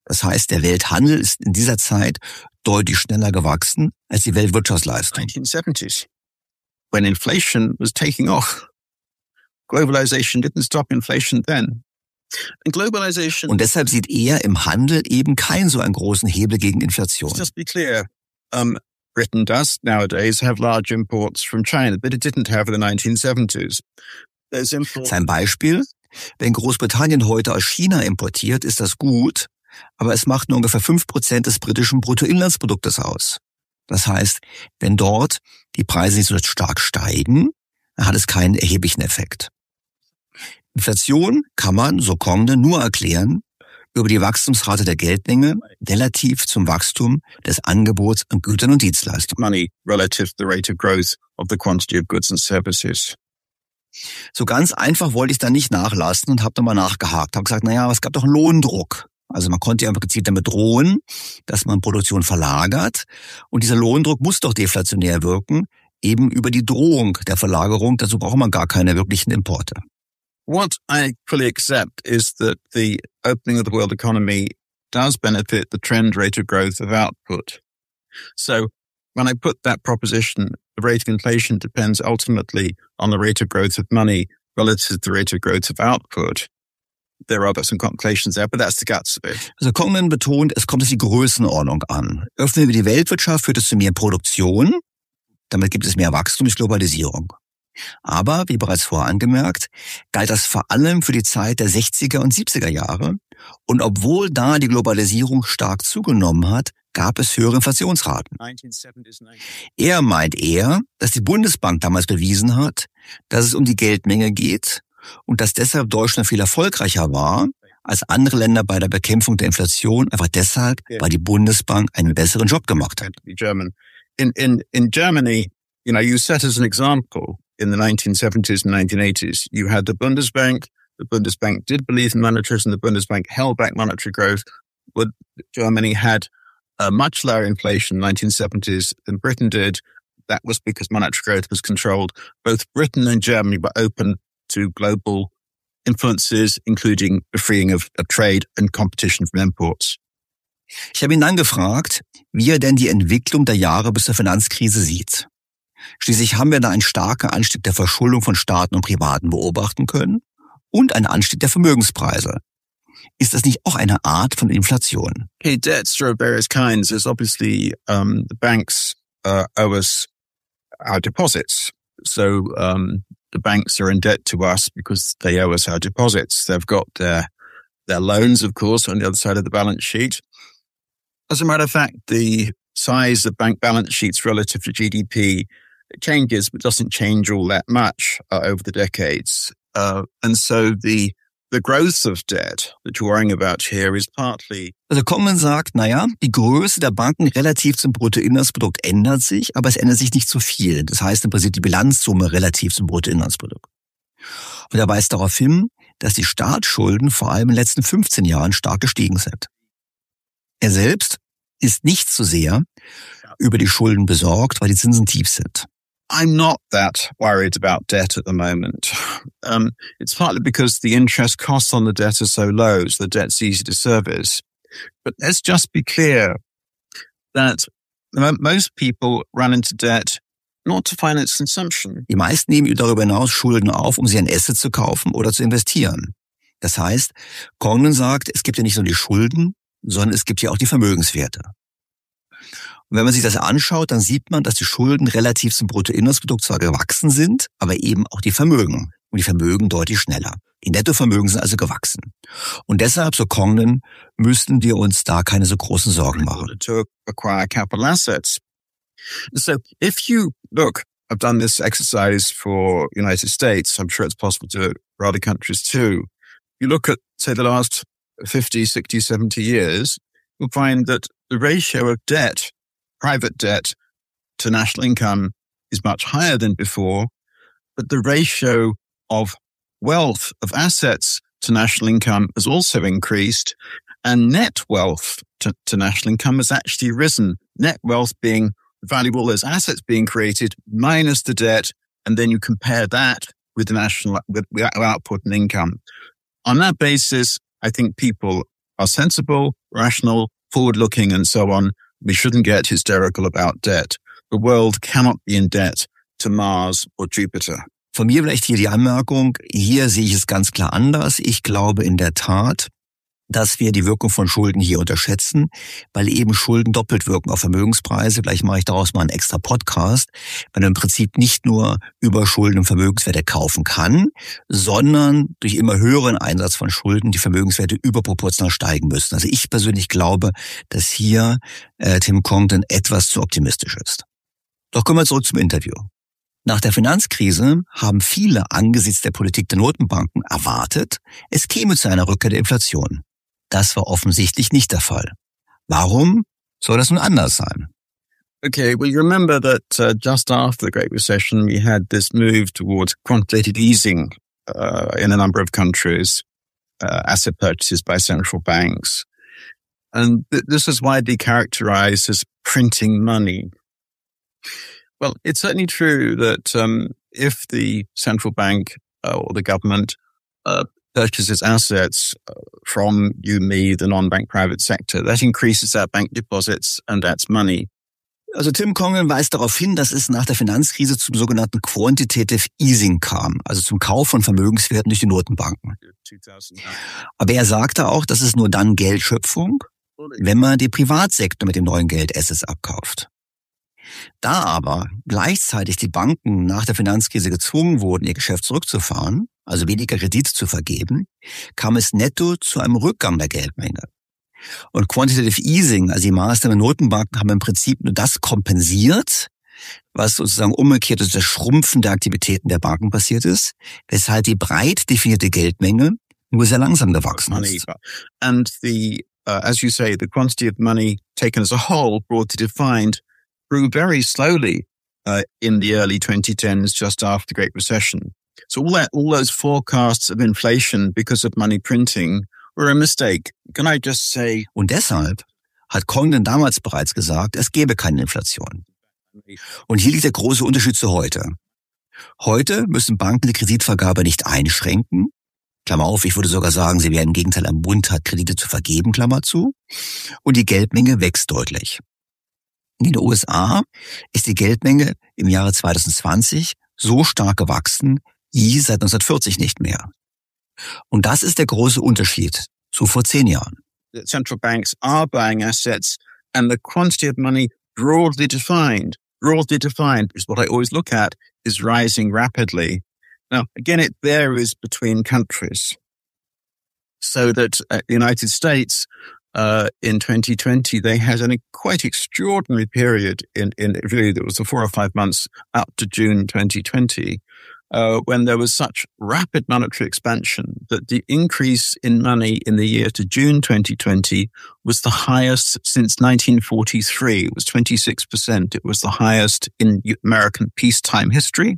Das heißt, der Welthandel ist in dieser Zeit deutlich schneller gewachsen als die Weltwirtschaftsleistung. 1970s, when inflation was taking off. Globalization didn't stop inflation then. And globalization. Und deshalb sieht er im Handel eben keinen so einen großen Hebel gegen Inflation. Let's just be clear. Britain does nowadays have large imports from China, but it didn't have in the 1970s. Sein Beispiel: Wenn Großbritannien heute aus China importiert, ist das gut, aber es macht nur ungefähr 5% des britischen Bruttoinlandsproduktes aus. Das heißt, wenn dort die Preise nicht so stark steigen, dann hat es keinen erheblichen Effekt. Inflation kann man, so Congdon, nur erklären über die Wachstumsrate der Geldmenge relativ zum Wachstum des Angebots an Gütern und Dienstleistungen. Money relative to the rate of growth of the quantity of goods and services. So ganz einfach wollte ich da nicht nachlassen und habe nochmal nachgehakt. Habe gesagt, naja, es gab doch einen Lohndruck. Also man konnte ja im Prinzip damit drohen, dass man Produktion verlagert. Und dieser Lohndruck muss doch deflationär wirken, eben über die Drohung der Verlagerung. Dazu braucht man gar keine wirklichen Importe. What I fully accept is that the opening of the world economy does benefit the trend rate of growth of output. So when I put that proposition, the rate of inflation depends ultimately on the rate of growth of money relative to the rate of growth of output. There are some complications there, but that's the guts of it. Also Congdon betont, es kommt auf die Größenordnung an. Öffnen wir die Weltwirtschaft, führt es zu mehr Produktion. Damit gibt es mehr Wachstum durch Globalisierung. Aber, wie bereits vorher angemerkt, galt das vor allem für die Zeit der 60er und 70er Jahre. Und obwohl da die Globalisierung stark zugenommen hat, gab es höhere Inflationsraten. Er meint dass die Bundesbank damals bewiesen hat, dass es um die Geldmenge geht und dass deshalb Deutschland viel erfolgreicher war als andere Länder bei der Bekämpfung der Inflation, einfach deshalb, weil die Bundesbank einen besseren Job gemacht hat. In Germany, you set as an example in the 1970s and 1980s, you had the Bundesbank. The Bundesbank did believe in monetarism. The Bundesbank held back monetary growth. But Germany had a much lower inflation in the 1970s than Britain did. That was because monetary growth was controlled. Both Britain and Germany were open to global influences, including the freeing of trade and competition from imports. Ich habe ihn dann gefragt, wie er denn die Entwicklung der Jahre bis zur Finanzkrise sieht. Schließlich haben wir da einen starken Anstieg der Verschuldung von Staaten und Privaten beobachten können und einen Anstieg der Vermögenspreise. Ist das nicht auch eine Art von Inflation? Okay, debts are of various kinds. There's obviously the banks owe us our deposits. So the banks are in debt to us because they owe us our deposits. They've got their loans, of course, on the other side of the balance sheet. As a matter of fact, the size of bank balance sheets relative to GDP changes, but doesn't change all that much over the decades. And so the growth of debt that you're worrying about here is partly... Also Congdon sagt, die Größe der Banken relativ zum Bruttoinlandsprodukt ändert sich, aber es ändert sich nicht so viel. Das heißt im Prinzip die Bilanzsumme relativ zum Bruttoinlandsprodukt. Und er weist darauf hin, dass die Staatsschulden vor allem in den letzten 15 Jahren stark gestiegen sind. Er selbst ist nicht so sehr über die Schulden besorgt, weil die Zinsen tief sind. I'm not that worried about debt at the moment. It's partly because the interest costs on the debt are so low, so the debt's easy to service. But let's just be clear that most people run into debt not to finance consumption. Die meisten nehmen darüber hinaus Schulden auf, um sie ein Asset zu kaufen oder zu investieren. Das heißt, Congdon sagt, es gibt ja nicht nur die Schulden, sondern es gibt ja auch die Vermögenswerte. Und wenn man sich das anschaut, dann sieht man, dass die Schulden relativ zum Bruttoinlandsprodukt zwar gewachsen sind, aber eben auch die Vermögen. Und die Vermögen deutlich schneller. Die Nettovermögen sind also gewachsen. Und deshalb, so Congdon, müssten wir uns da keine so großen Sorgen machen. To acquire capital assets. So if you look, I've done this exercise for United States. I'm sure it's possible to do it for other countries too. You look at, say, the last 50, 60, 70 years, you'll find that the ratio of debt, private debt to national income is much higher than before, but the ratio of wealth, of assets to national income has also increased, and net wealth to national income has actually risen. Net wealth being valuable as assets being created minus the debt, and then you compare that with the national with output and income. On that basis, I think people are sensible, rational, forward-looking and so on. We shouldn't get hysterical about debt. The world cannot be in debt to Mars or Jupiter. Von mir vielleicht hier die Anmerkung, hier sehe ich es ganz klar anders. Ich glaube in der Tat, dass wir die Wirkung von Schulden hier unterschätzen, weil eben Schulden doppelt wirken auf Vermögenspreise. Vielleicht mache ich daraus mal einen extra Podcast, weil man im Prinzip nicht nur über Schulden und Vermögenswerte kaufen kann, sondern durch immer höheren Einsatz von Schulden die Vermögenswerte überproportional steigen müssen. Also ich persönlich glaube, dass hier Tim Congdon etwas zu optimistisch ist. Doch kommen wir zurück zum Interview. Nach der Finanzkrise haben viele angesichts der Politik der Notenbanken erwartet, es käme zu einer Rückkehr der Inflation. Das war offensichtlich nicht der Fall. Warum soll das nun anders sein? Okay, well, you remember that just after the Great Recession, we had this move towards quantitative easing in a number of countries, asset purchases by central banks. And this is widely characterized as printing money. Well, it's certainly true that if the central bank or the government purchases assets from you, me, the non-bank private sector, that increases our bank deposits and that's money. Also Tim Congdon weist darauf hin, dass es nach der Finanzkrise zum sogenannten Quantitative Easing kam, also zum Kauf von Vermögenswerten durch die Notenbanken. Aber er sagte auch, dass es nur dann Geldschöpfung, wenn man den Privatsektor mit dem neuen Geld Assets abkauft. Da aber gleichzeitig die Banken nach der Finanzkrise gezwungen wurden, ihr Geschäft zurückzufahren, also weniger Kredite zu vergeben, kam es netto zu einem Rückgang der Geldmenge. Und Quantitative Easing, also die Maßnahmen der Notenbanken, haben im Prinzip nur das kompensiert, was sozusagen umgekehrt durch das Schrumpfen der Aktivitäten der Banken passiert ist, weshalb die breit definierte Geldmenge nur sehr langsam gewachsen ist. And as you say, the quantity of money taken as a whole, broadly defined, grew very slowly in the early 2010s, just after the Great Recession. So all those forecasts of inflation because of money printing were a mistake. Can I just say? Und deshalb hat Congdon damals bereits gesagt, es gäbe keine Inflation. Und hier liegt der große Unterschied zu heute. Heute müssen Banken die Kreditvergabe nicht einschränken. Klammer auf, ich würde sogar sagen, sie werden im Gegenteil ermuntert, Kredite zu vergeben, Klammer zu. Und die Geldmenge wächst deutlich. In den USA ist die Geldmenge im Jahre 2020 so stark gewachsen wie seit 1940 nicht mehr. Und das ist der große Unterschied zu vor 10 Jahren. Central banks are buying assets and the quantity of money broadly defined is what I always look at, is rising rapidly. Now, again, it varies between countries. So that the United States in 2020, they had a quite extraordinary period in really, there was the 4 or 5 months up to June 2020, when there was such rapid monetary expansion that the increase in money in the year to June 2020 was the highest since 1943. It was 26%. It was the highest in American peacetime history.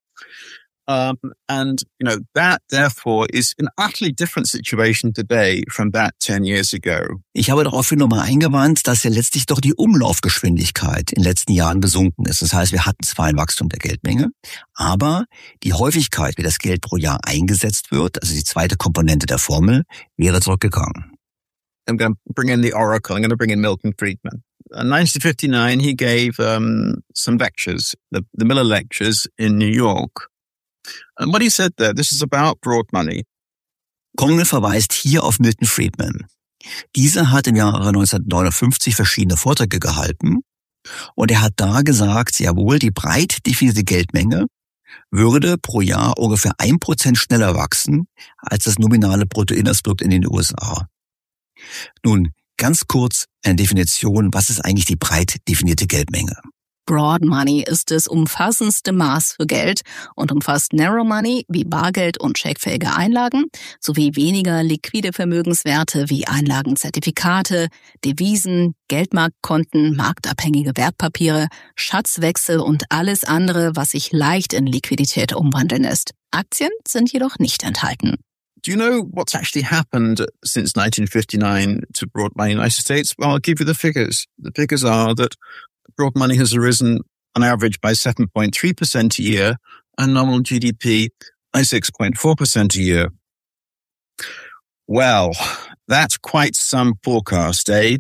And, you know, that therefore is an utterly different situation today from that 10 years ago. Ich habe daraufhin nochmal eingewandt, dass ja letztlich doch die Umlaufgeschwindigkeit in den letzten Jahren gesunken ist. Das heißt, wir hatten zwar ein Wachstum der Geldmenge, aber die Häufigkeit, wie das Geld pro Jahr eingesetzt wird, also die zweite Komponente der Formel, wäre zurückgegangen. I'm going to bring in the oracle. I'm going to bring in Milton Friedman. In 1959, he gave some lectures, the Miller Lectures in New York. And what he said there, this is about broad money. Congdon verweist hier auf Milton Friedman. Dieser hat im Jahre 1959 verschiedene Vorträge gehalten und er hat da gesagt, jawohl, die breit definierte Geldmenge würde pro Jahr ungefähr 1% schneller wachsen als das nominale Bruttoinlandsprodukt in den USA. Nun, ganz kurz eine Definition, was ist eigentlich die breit definierte Geldmenge? Broad Money ist das umfassendste Maß für Geld und umfasst Narrow Money wie Bargeld und scheckfähige Einlagen sowie weniger liquide Vermögenswerte wie Einlagenzertifikate, Devisen, Geldmarktkonten, marktabhängige Wertpapiere, Schatzwechsel und alles andere, was sich leicht in Liquidität umwandeln lässt. Aktien sind jedoch nicht enthalten. Do you know what's actually happened since 1959 to broad money in the United States? Well, I'll give you the figures. The figures are that broad money has arisen on average by 7.3% a year and nominal GDP by 6.4% a year. Well, That's quite some forecast, eh?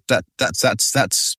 That's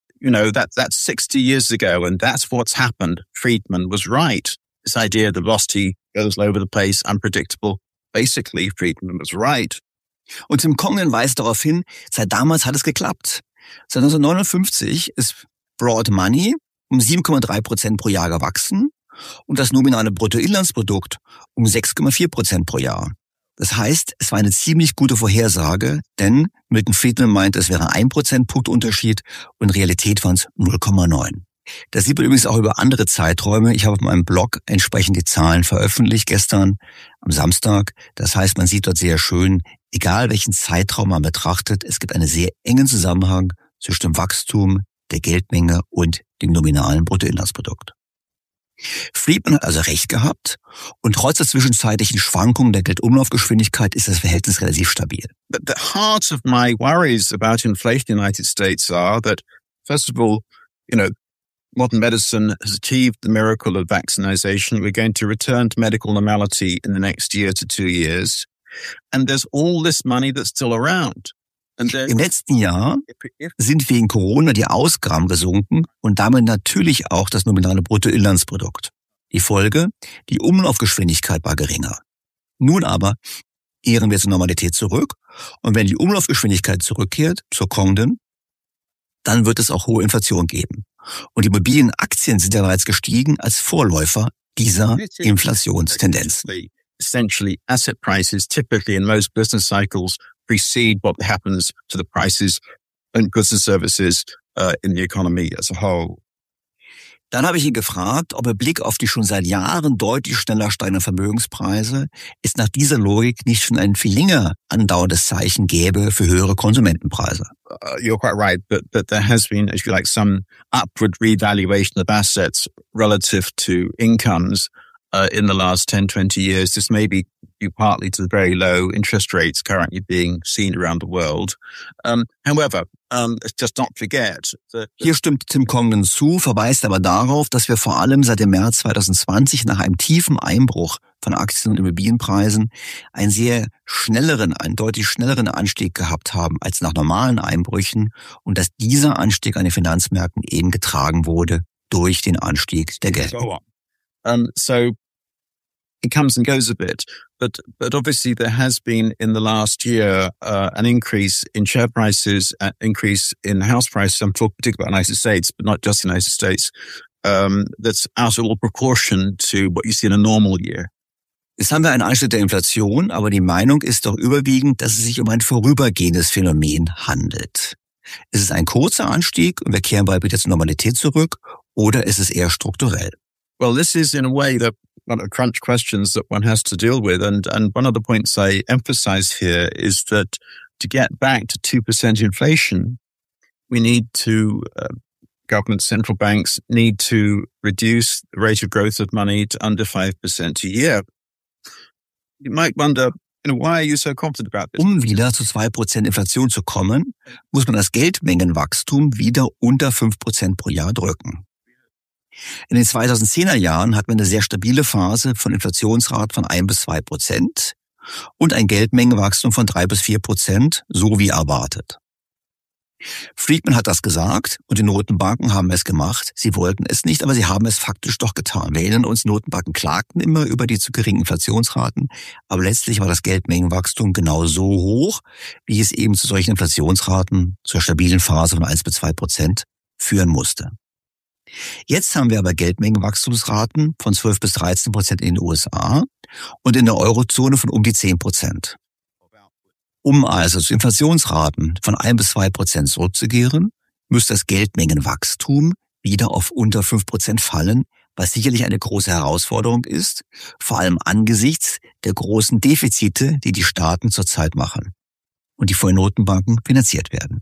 60 years ago, and that's what's happened. Friedman was right. This idea the velocity goes all over the place, unpredictable. Basically, Friedman was right. Und Tim Congdon weist darauf hin, seit damals hat es geklappt. Seit 1959 ist Broad Money um 7,3% pro Jahr gewachsen und das nominale Bruttoinlandsprodukt um 6,4% pro Jahr. Das heißt, es war eine ziemlich gute Vorhersage, denn Milton Friedman meinte, es wäre 1 Prozentpunkt Unterschied und in Realität waren es 0,9. Das sieht man übrigens auch über andere Zeiträume. Ich habe auf meinem Blog entsprechend die Zahlen veröffentlicht gestern am Samstag. Das heißt, man sieht dort sehr schön, egal welchen Zeitraum man betrachtet, es gibt einen sehr engen Zusammenhang zwischen dem Wachstum, der Geldmenge und dem nominalen Bruttoinlandsprodukt. Friedman hat also recht gehabt und trotz der zwischenzeitlichen Schwankungen der Geldumlaufgeschwindigkeit ist das Verhältnis relativ stabil. But the heart of my worries about inflation in the United States are that, first of all, modern medicine has achieved the miracle of vaccination. We're going to return to medical normality in the next year to 2 years. And there's all this money that's still around. Im letzten Jahr sind wegen Corona die Ausgaben gesunken und damit natürlich auch das nominale Bruttoinlandsprodukt. Die Folge, die Umlaufgeschwindigkeit war geringer. Nun aber kehren wir zur Normalität zurück und wenn die Umlaufgeschwindigkeit zurückkehrt, zur Congdon, dann wird es auch hohe Inflation geben. Und die Immobilienaktien sind ja bereits gestiegen als Vorläufer dieser Inflationstendenz. Essentially, asset prices typically in most business cycles precede what happens to the prices and goods and services in the economy as a whole. Dann habe ich ihn gefragt, ob er Blick auf die schon seit Jahren deutlich schneller steigenden Vermögenspreise es nach dieser Logik nicht schon ein viel länger andauerndes Zeichen gäbe für höhere Konsumentenpreise. You're quite right, but there has been, if you like, some upward revaluation of assets relative to incomes in the last 10, 20 years. This may be due partly to the very low interest rates currently being seen around the world. However, let's just not forget that... Hier stimmt Tim Congdon zu, verweist aber darauf, dass wir vor allem seit dem März 2020 nach einem tiefen Einbruch von Aktien- und Immobilienpreisen einen deutlich schnelleren Anstieg gehabt haben als nach normalen Einbrüchen und dass dieser Anstieg an den Finanzmärkten eben getragen wurde durch den Anstieg der Geldmenge. So it comes and goes a bit, but obviously there has been in the last year an increase in share prices, an increase in house prices. I'm talking particularly about the United States, but not just the United States. That's out of all proportion to what you see in a normal year. Jetzt haben wir einen Anstieg der Inflation, aber die Meinung ist doch überwiegend, dass es sich um ein vorübergehendes Phänomen handelt. Ist es ein kurzer Anstieg und wir kehren bald wieder zur Normalität zurück oder ist es eher strukturell? Well, this is in a way one of the crunch questions that one has to deal with. And one of the points I emphasize here is that to get back to 2% inflation, we need to, governments, central banks need to reduce the rate of growth of money to under 5% a year. You might wonder, why are you so confident about this? Um wieder zu 2% Inflation zu kommen, muss man das Geldmengenwachstum wieder unter 5% pro Jahr drücken. In den 2010er Jahren hat man eine sehr stabile Phase von Inflationsrat von 1-2% und ein Geldmengenwachstum von 3-4%, so wie erwartet. Friedman hat das gesagt und die Notenbanken haben es gemacht. Sie wollten es nicht, aber sie haben es faktisch doch getan. Wir erinnern uns, Notenbanken klagten immer über die zu geringen Inflationsraten, aber letztlich war das Geldmengenwachstum genau so hoch, wie es eben zu solchen Inflationsraten, zur stabilen Phase von 1-2% führen musste. Jetzt haben wir aber Geldmengenwachstumsraten von 12-13% in den USA und in der Eurozone von um die 10%. Um also zu Inflationsraten von 1-2% zurückzukehren, müsste das Geldmengenwachstum wieder auf unter 5% fallen, was sicherlich eine große Herausforderung ist, vor allem angesichts der großen Defizite, die die Staaten zurzeit machen und die von den Notenbanken finanziert werden.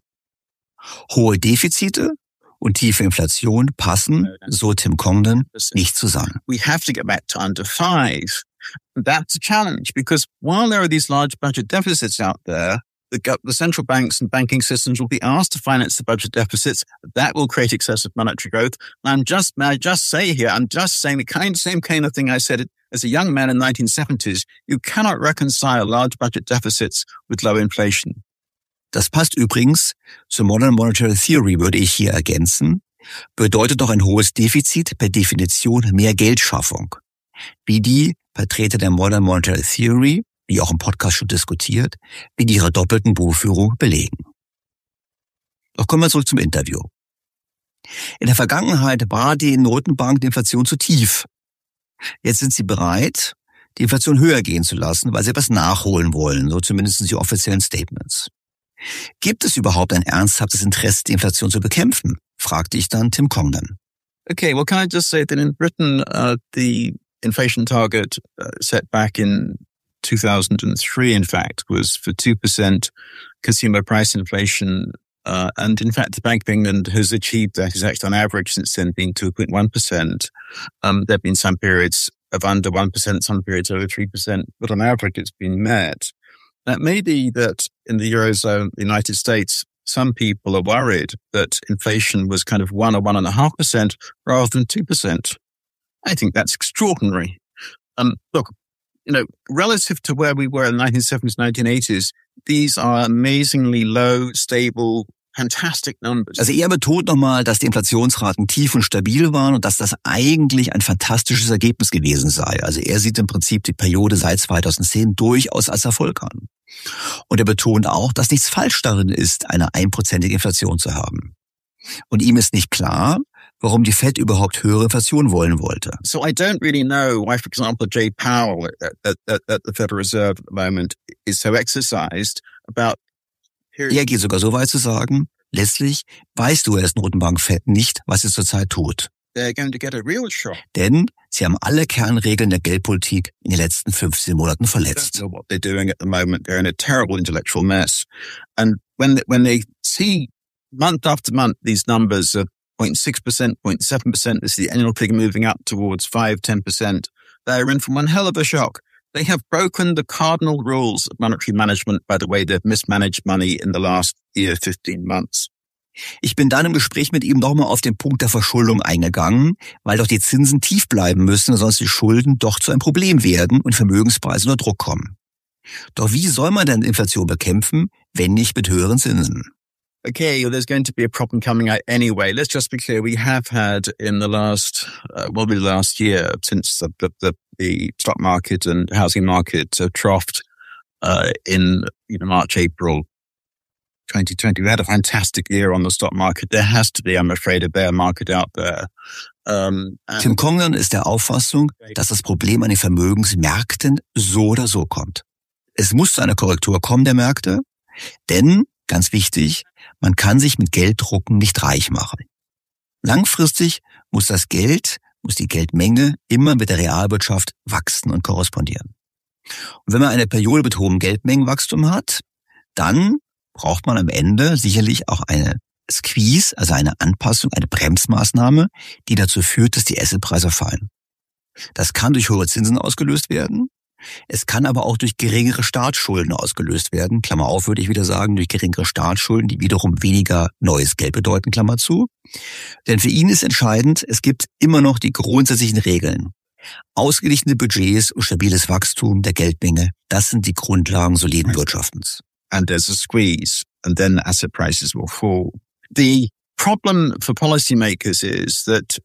Hohe Defizite und tiefe Inflation passen, so Tim Congdon, nicht zusammen. We have to get back to under 5. That's a challenge because while there are these large budget deficits out there, the central banks and banking systems will be asked to finance the budget deficits. That will create excessive monetary growth. And I'm just saying the same kind of thing I said as a young man in the 1970s. You cannot reconcile large budget deficits with low inflation. Das passt übrigens zur Modern Monetary Theory, würde ich hier ergänzen. Bedeutet doch ein hohes Defizit per Definition mehr Geldschaffung. Wie die Vertreter der Modern Monetary Theory, die auch im Podcast schon diskutiert, in ihrer doppelten Buchführung belegen. Doch kommen wir zurück zum Interview. In der Vergangenheit war die Notenbank die Inflation zu tief. Jetzt sind sie bereit, die Inflation höher gehen zu lassen, weil sie etwas nachholen wollen, so zumindest die offiziellen Statements. Gibt es überhaupt ein ernsthaftes Interesse, die Inflation zu bekämpfen? Fragte ich dann Tim Congdon. Okay, well, can I just say that in Britain, the inflation target set back in 2003, in fact, was for 2% consumer price inflation. And in fact, the Bank of England has achieved that. It's actually on average since then been 2.1%. There have been some periods of under 1%, some periods over 3%, but on average it's been met. That may be that in the Eurozone, the United States, some people are worried that inflation was kind of 1 or 1.5% rather than 2%. I think that's extraordinary. Look, relative to where we were in the 1970s, 1980s, these are amazingly low, stable, fantastic numbers. Also er betont nochmal, dass die Inflationsraten tief und stabil waren und dass das eigentlich ein fantastisches Ergebnis gewesen sei. Also er sieht im Prinzip die Periode seit 2010 durchaus als Erfolg an. Und er betont auch, dass nichts falsch darin ist, eine 1% Inflation zu haben. Und ihm ist nicht klar, warum die Fed überhaupt höhere Inflation wollen wollte. So I don't really know why, for example, Jay Powell at the Federal Reserve at the moment is so exercised about... Er geht sogar so weit zu sagen, letztlich weiß die US-Notenbank Fed nicht, was sie zurzeit tut. They're going to get a real shock. Denn sie haben alle Kernregeln der Geldpolitik in den letzten 15 Monaten verletzt. That's what they're doing at the moment. They're in a terrible intellectual mess. And when they see month after month these numbers of 0.6%, 0.7%, this is the annual figure moving up towards 5, 10%, they're in for one hell of a shock. They have broken the cardinal rules of monetary management by the way they've mismanaged money in the last year, 15 months. Ich bin dann im Gespräch mit ihm nochmal auf den Punkt der Verschuldung eingegangen, weil doch die Zinsen tief bleiben müssen, sonst die Schulden doch zu einem Problem werden und Vermögenspreise unter Druck kommen. Doch wie soll man denn Inflation bekämpfen, wenn nicht mit höheren Zinsen? Okay, well, there's going to be a problem coming out anyway. Let's just be clear. We have had in the last, last year, since the stock market and housing market troughed in March, April 2020. We had a fantastic year on the stock market. There has to be, I'm afraid, a bear market out there. Tim Congdon ist der Auffassung, dass das Problem an den Vermögensmärkten so oder so kommt. Es muss zu einer Korrektur kommen der Märkte, denn, ganz wichtig, man kann sich mit Gelddrucken nicht reich machen. Langfristig muss die Geldmenge immer mit der Realwirtschaft wachsen und korrespondieren. Und wenn man eine Periode mit hohem Geldmengenwachstum hat, dann braucht man am Ende sicherlich auch eine Squeeze, also eine Anpassung, eine Bremsmaßnahme, die dazu führt, dass die Assetpreise fallen. Das kann durch hohe Zinsen ausgelöst werden. Es kann aber auch durch geringere Staatsschulden ausgelöst werden. Klammer auf, würde ich wieder sagen, durch geringere Staatsschulden, die wiederum weniger neues Geld bedeuten, Klammer zu. Denn für ihn ist entscheidend, es gibt immer noch die grundsätzlichen Regeln. Ausgeglichene Budgets und stabiles Wachstum der Geldmenge, das sind die Grundlagen soliden Wirtschaftens. And there's a squeeze, and then asset prices will fall. The problem for policymakers is that,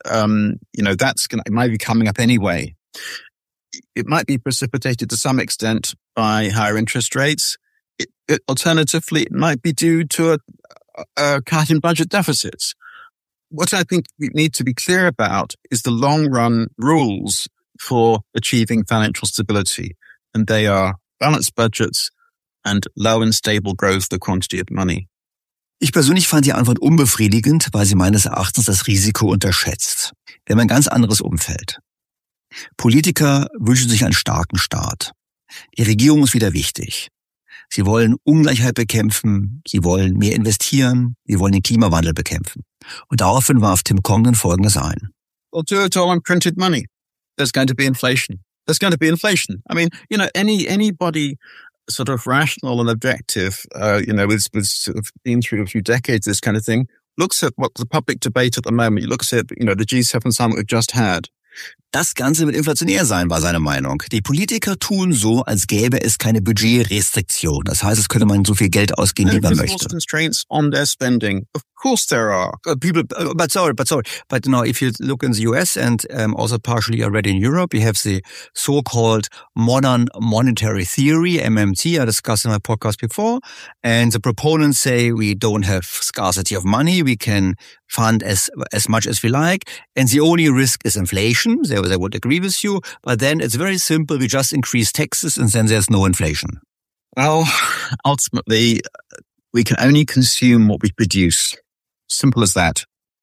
it might be coming up anyway. It might be precipitated to some extent by higher interest rates. Alternatively, it might be due to a cut in budget deficits. What I think we need to be clear about is the long-run rules for achieving financial stability, and they are balanced budgets and low and stable growth of the quantity of money. Ich persönlich fand die Antwort unbefriedigend, weil sie meines Erachtens das Risiko unterschätzt. Wir haben ein ganz anderes Umfeld. Politiker wünschen sich einen starken Staat. Die Regierung ist wieder wichtig. Sie wollen Ungleichheit bekämpfen, sie wollen mehr investieren, sie wollen den Klimawandel bekämpfen. Und daraufhin warf Tim Congdon Folgendes ein. We'll do it all on printed money. There's going to be inflation. There's going to be inflation. I mean, anybody sort of rational and objective, with sort of been through a few decades, this kind of thing, looks at what the public debate at the moment, looks at, the G7 summit we've just had. Das Ganze wird inflationär sein, war seine Meinung. Die Politiker tun so, als gäbe es keine Budgetrestriktion. Das heißt, es könnte man so viel Geld ausgeben, wie man möchte. Constraints on their spending. Of course there are. People, but sorry. But you know, if you look in the US and also partially already in Europe, you have the so-called modern monetary theory, MMT, I discussed in my podcast before. And the proponents say we don't have scarcity of money. We can fund as much as we like. And the only risk is inflation. They would agree with you. But then it's very simple. We just increase taxes and then there's no inflation. Well, ultimately, we can only consume what we produce. Simple as that.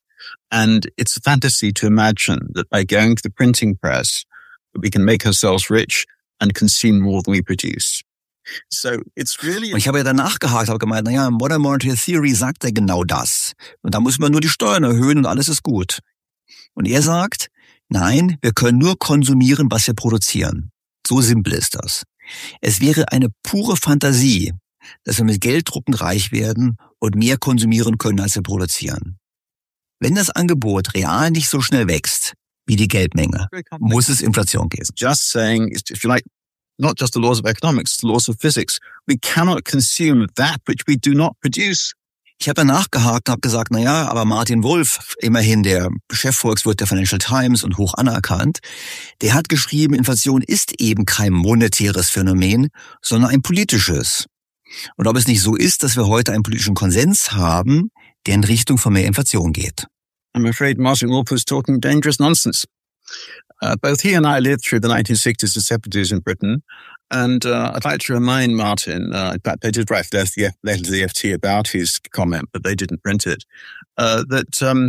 And it's a fantasy to imagine that by going to the printing press, we can make ourselves rich and consume more than we produce. So it's really. Und ich habe ja danach gehakt, habe gemeint, naja, Modern Monetary Theory sagt ja genau das. Und da muss man nur die Steuern erhöhen und alles ist gut. Und er sagt, nein, wir können nur konsumieren, was wir produzieren. So simpel ist das. Es wäre eine pure Fantasie, dass wir mit Gelddrucken reich werden und mehr konsumieren können, als wir produzieren. Wenn das Angebot real nicht so schnell wächst wie die Geldmenge, muss es Inflation geben. Just saying, if you like, not just the laws of economics, the laws of physics. We cannot consume that which we do not produce. Ich habe danach gehakt und habe gesagt, naja, aber Martin Wolf, immerhin der Chefvolkswirt der Financial Times und hoch anerkannt, der hat geschrieben, Inflation ist eben kein monetäres Phänomen, sondern ein politisches. Und ob es nicht so ist, dass wir heute einen politischen Konsens haben, der in Richtung von mehr Inflation geht. I'm afraid Martin Wolf was talking dangerous nonsense. Both he and I lived through the 1960s and 70s in Britain. And I'd like to remind Martin, in fact, they did write a letter to the FT about his comment, but they didn't print it, that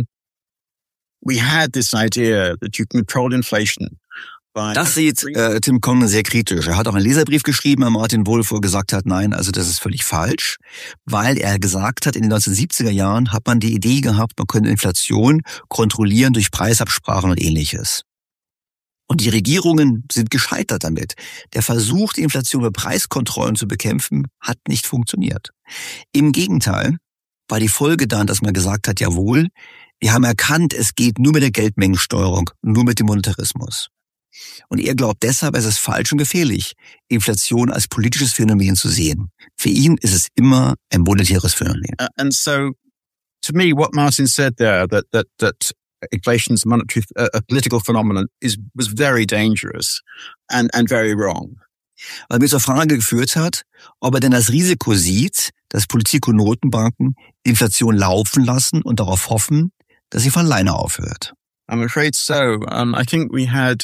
we had this idea that you can control inflation. Das sieht Tim Congdon sehr kritisch. Er hat auch einen Leserbrief geschrieben an Martin Wolf, wo er gesagt hat, nein, also das ist völlig falsch, weil er gesagt hat, in den 1970er Jahren hat man die Idee gehabt, man könnte Inflation kontrollieren durch Preisabsprachen und Ähnliches. Und die Regierungen sind gescheitert damit. Der Versuch, die Inflation mit Preiskontrollen zu bekämpfen, hat nicht funktioniert. Im Gegenteil war die Folge dann, dass man gesagt hat, jawohl, wir haben erkannt, es geht nur mit der Geldmengensteuerung, nur mit dem Monetarismus. Und er glaubt deshalb, es ist falsch und gefährlich, Inflation als politisches Phänomen zu sehen. Für ihn ist es immer ein monetäres Phänomen. And so, to me, what Martin said there, that inflation is a political phenomenon, was very dangerous and very wrong. Weil mir zur Frage geführt hat, ob er denn das Risiko sieht, dass Politik und Notenbanken Inflation laufen lassen und darauf hoffen, dass sie von alleine aufhört. I'm afraid so. I think we had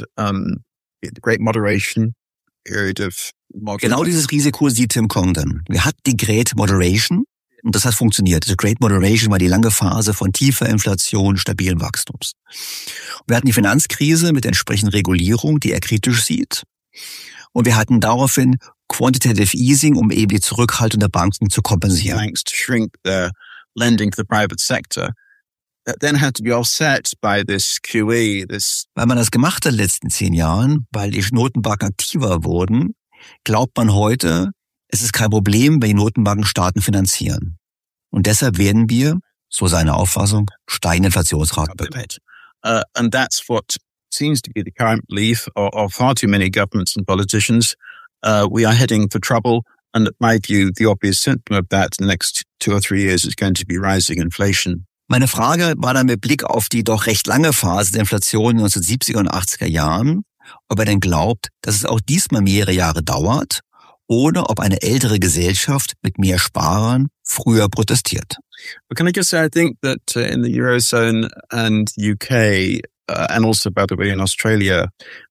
the Great Moderation period of Genau dieses Risiko sieht Tim Congdon. Wir hatten die Great Moderation und das hat funktioniert. Die Great Moderation war die lange Phase von tiefer Inflation, stabilen Wachstums. Wir hatten die Finanzkrise mit entsprechender Regulierung, die er kritisch sieht. Und wir hatten daraufhin Quantitative Easing, um eben die Zurückhaltung der Banken zu kompensieren. Banks to shrink their lending to the private sector. That then had to be offset by this QE, Weil man das gemacht hat in den letzten 10 Jahren, weil die Notenbanken aktiver wurden, glaubt man heute, es ist kein Problem, wenn die Notenbanken Staaten finanzieren. Und deshalb werden wir, so seine Auffassung, steigende Inflationsraten bekommen. And that's what seems to be the current belief of far too many governments and politicians. We are heading for trouble. And in my view, the obvious symptom of that in the next 2 or 3 years is going to be rising inflation. Meine Frage war dann mit Blick auf die doch recht lange Phase der Inflation in den 1970er und 80er Jahren, ob er denn glaubt, dass es auch diesmal mehrere Jahre dauert oder ob eine ältere Gesellschaft mit mehr Sparern früher protestiert. But can I just say, I think that in the Eurozone and UK, and also, by the way, in Australia,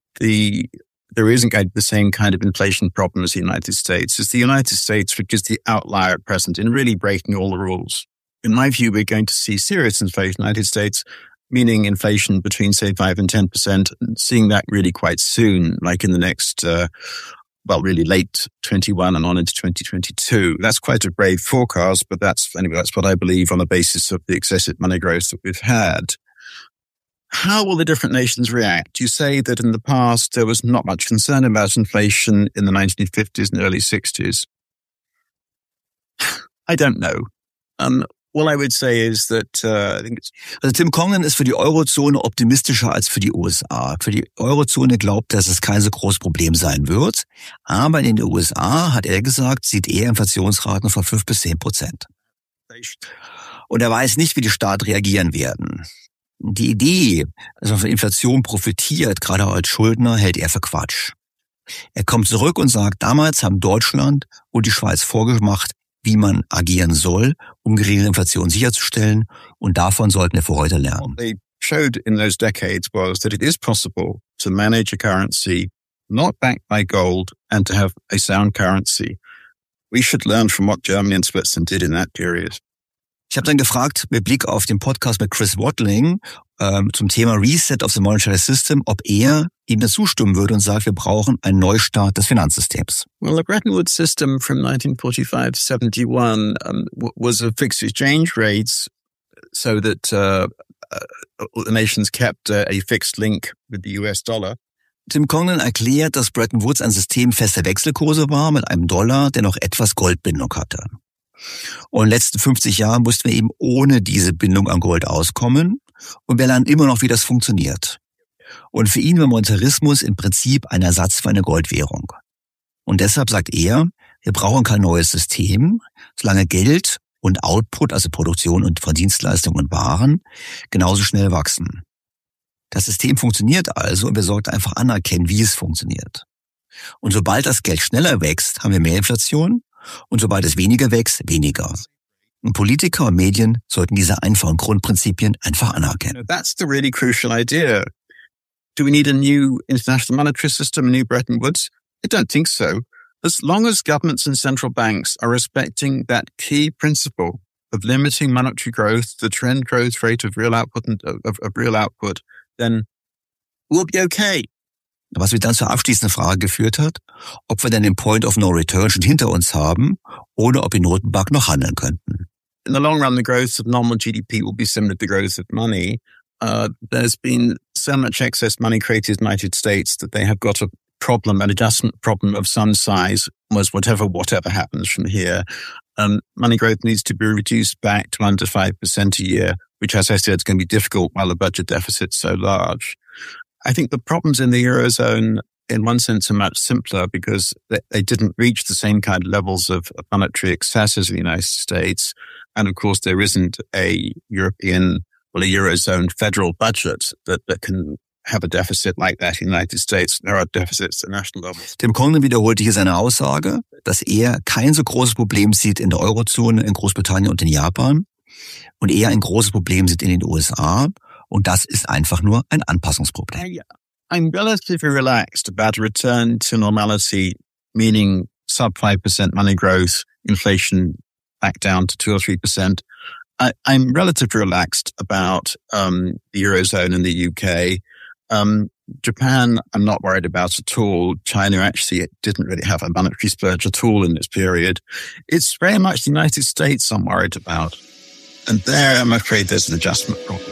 there isn't going to be the same kind of inflation problem as the United States. It's the United States which is the outlier at present in really breaking all the rules. In my view, we're going to see serious inflation in the United States, meaning inflation between, say, 5 and 10%, and seeing that really quite soon, like in the next, really late 21 and on into 2022. That's quite a brave forecast, but that's what I believe on the basis of the excessive money growth that we've had. How will the different nations react? You say that in the past there was not much concern about inflation in the 1950s and early 60s. I don't know. All I would say is that also Tim Congdon ist für die Eurozone optimistischer als für die USA. Für die Eurozone glaubt er, dass es kein so großes Problem sein wird. Aber in den USA, hat er gesagt, sieht er Inflationsraten von 5-10%. Und er weiß nicht, wie die Staaten reagieren werden. Die Idee, dass man von Inflation profitiert, gerade als Schuldner, hält er für Quatsch. Er kommt zurück und sagt, damals haben Deutschland und die Schweiz vorgemacht, wie man agieren soll, um geringere Inflation sicherzustellen. Und davon sollten wir für heute lernen. What they showed in those decades was that it is possible to manage a currency not backed by gold and to have a sound currency. We should learn from what Germany and Switzerland did in that period. Ich habe dann gefragt, mit Blick auf den Podcast mit Chris Watling zum Thema Reset of the Monetary System, ob er ihm dazu stimmen würde und sagt, wir brauchen einen Neustart des Finanzsystems. Well, the Bretton Woods system from 1945 to 71 was a fixed exchange rates so that the nations kept a fixed link with the US dollar. Tim Congdon erklärt, dass Bretton Woods ein System fester Wechselkurse war mit einem Dollar, der noch etwas Goldbindung hatte. Und in den letzten 50 Jahren mussten wir eben ohne diese Bindung an Gold auskommen. Und wir lernen immer noch, wie das funktioniert. Und für ihn war Monetarismus im Prinzip ein Ersatz für eine Goldwährung. Und deshalb sagt er, wir brauchen kein neues System, solange Geld und Output, also Produktion und von Dienstleistungen und Waren, genauso schnell wachsen. Das System funktioniert also und wir sollten einfach anerkennen, wie es funktioniert. Und sobald das Geld schneller wächst, haben wir mehr Inflation. Und sobald es weniger wächst, weniger. Und Politiker und Medien sollten diese einfachen Grundprinzipien einfach anerkennen. That's the really crucial idea. Do we need a new international monetary system, a new Bretton Woods? I don't think so. As long as governments and central banks are respecting that key principle of limiting monetary growth, the trend growth rate of real output then we'll be okay. Was mich dann zur abschließenden Frage geführt hat, ob wir denn den Point of No Return schon hinter uns haben oder ob die Notenbank noch handeln könnten. In the long run, the growth of normal GDP will be similar to the growth of money. There's been so much excess money created in the United States that they have got a problem, an adjustment problem of some size, was whatever happens from here. Money growth needs to be reduced back to under 5% a year, which, as I said, is going to be difficult while the budget deficit's so large. I think the problems in the Eurozone, in one sense, are much simpler because they didn't reach the same kind of levels of monetary excess as the United States. And of course, there isn't a Eurozone federal budget that can have a deficit like that in the United States. There are deficits at national level. Tim Congdon wiederholte hier seine Aussage, dass er kein so großes Problem sieht in der Eurozone, in Großbritannien und in Japan und eher ein großes Problem sieht in den USA. Und das ist einfach nur ein Anpassungsproblem. I'm relatively relaxed about a return to normality, meaning sub 5% money growth, inflation back down to 2 or 3%. I'm relatively relaxed about the Eurozone and the UK. Japan, I'm not worried about at all. China actually didn't really have a monetary splurge at all in this period. It's very much the United States I'm worried about. And there, I'm afraid there's an adjustment problem.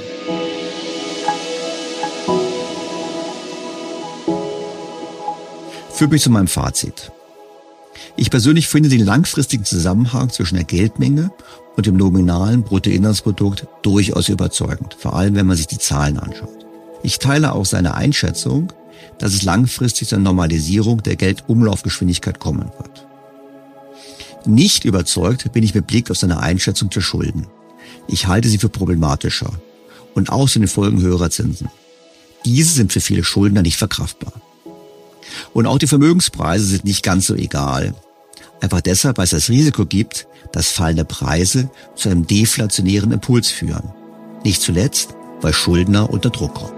Führt mich zu meinem Fazit. Ich persönlich finde den langfristigen Zusammenhang zwischen der Geldmenge und dem nominalen Bruttoinlandsprodukt durchaus überzeugend, vor allem wenn man sich die Zahlen anschaut. Ich teile auch seine Einschätzung, dass es langfristig zu einer Normalisierung der Geldumlaufgeschwindigkeit kommen wird. Nicht überzeugt bin ich mit Blick auf seine Einschätzung der Schulden. Ich halte sie für problematischer und auch zu den Folgen höherer Zinsen. Diese sind für viele Schuldner nicht verkraftbar. Und auch die Vermögenspreise sind nicht ganz so egal. Einfach deshalb, weil es das Risiko gibt, dass fallende Preise zu einem deflationären Impuls führen. Nicht zuletzt, weil Schuldner unter Druck kommen.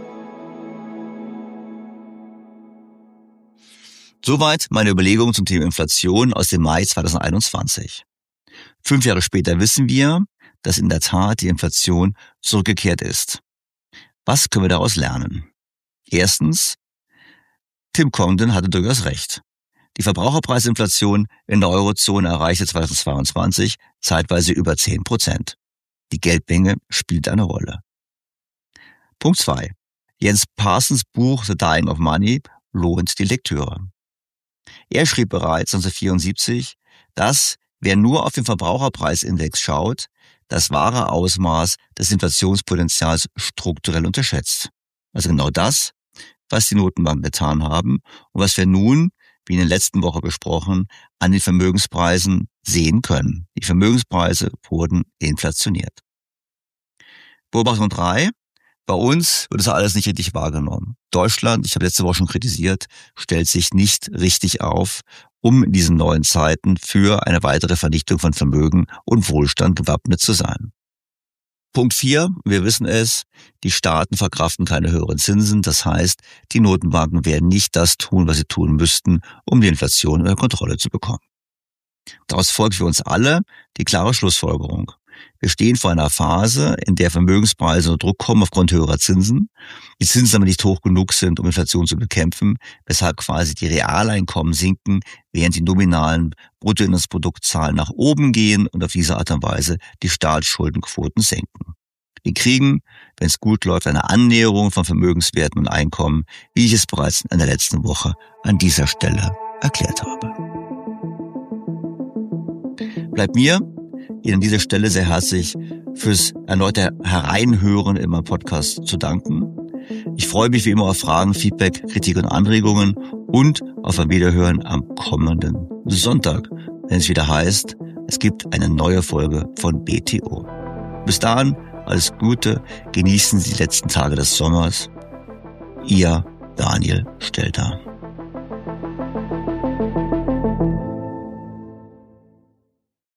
Soweit meine Überlegungen zum Thema Inflation aus dem Mai 2021. 5 Jahre später wissen wir, dass in der Tat die Inflation zurückgekehrt ist. Was können wir daraus lernen? Erstens, Tim Congdon hatte durchaus recht. Die Verbraucherpreisinflation in der Eurozone erreichte 2022 zeitweise über 10%. Die Geldmenge spielt eine Rolle. Punkt 2. Jens Parsons Buch The Dying of Money lohnt die Lektüre. Er schrieb bereits 1974, dass wer nur auf den Verbraucherpreisindex schaut, das wahre Ausmaß des Inflationspotenzials strukturell unterschätzt. Also genau das, was die Notenbanken getan haben und was wir nun, wie in der letzten Woche besprochen, an den Vermögenspreisen sehen können. Die Vermögenspreise wurden inflationiert. Beobachtung 3. Bei uns wird das alles nicht richtig wahrgenommen. Deutschland, ich habe letzte Woche schon kritisiert, stellt sich nicht richtig auf, um in diesen neuen Zeiten für eine weitere Vernichtung von Vermögen und Wohlstand gewappnet zu sein. Punkt 4, wir wissen es, die Staaten verkraften keine höheren Zinsen. Das heißt, die Notenbanken werden nicht das tun, was sie tun müssten, um die Inflation unter Kontrolle zu bekommen. Daraus folgt für uns alle die klare Schlussfolgerung. Wir stehen vor einer Phase, in der Vermögenspreise unter Druck kommen aufgrund höherer Zinsen. Die Zinsen aber nicht hoch genug sind, um Inflation zu bekämpfen, weshalb quasi die Realeinkommen sinken, während die nominalen Bruttoinlandsproduktzahlen nach oben gehen und auf diese Art und Weise die Staatsschuldenquoten senken. Wir kriegen, wenn es gut läuft, eine Annäherung von Vermögenswerten und Einkommen, wie ich es bereits in der letzten Woche an dieser Stelle erklärt habe. Bleibt mir Ihnen an dieser Stelle sehr herzlich fürs erneute Hereinhören in meinem Podcast zu danken. Ich freue mich wie immer auf Fragen, Feedback, Kritik und Anregungen und auf ein Wiederhören am kommenden Sonntag, wenn es wieder heißt, es gibt eine neue Folge von BTO. Bis dahin, alles Gute, genießen Sie die letzten Tage des Sommers. Ihr Daniel Stelter.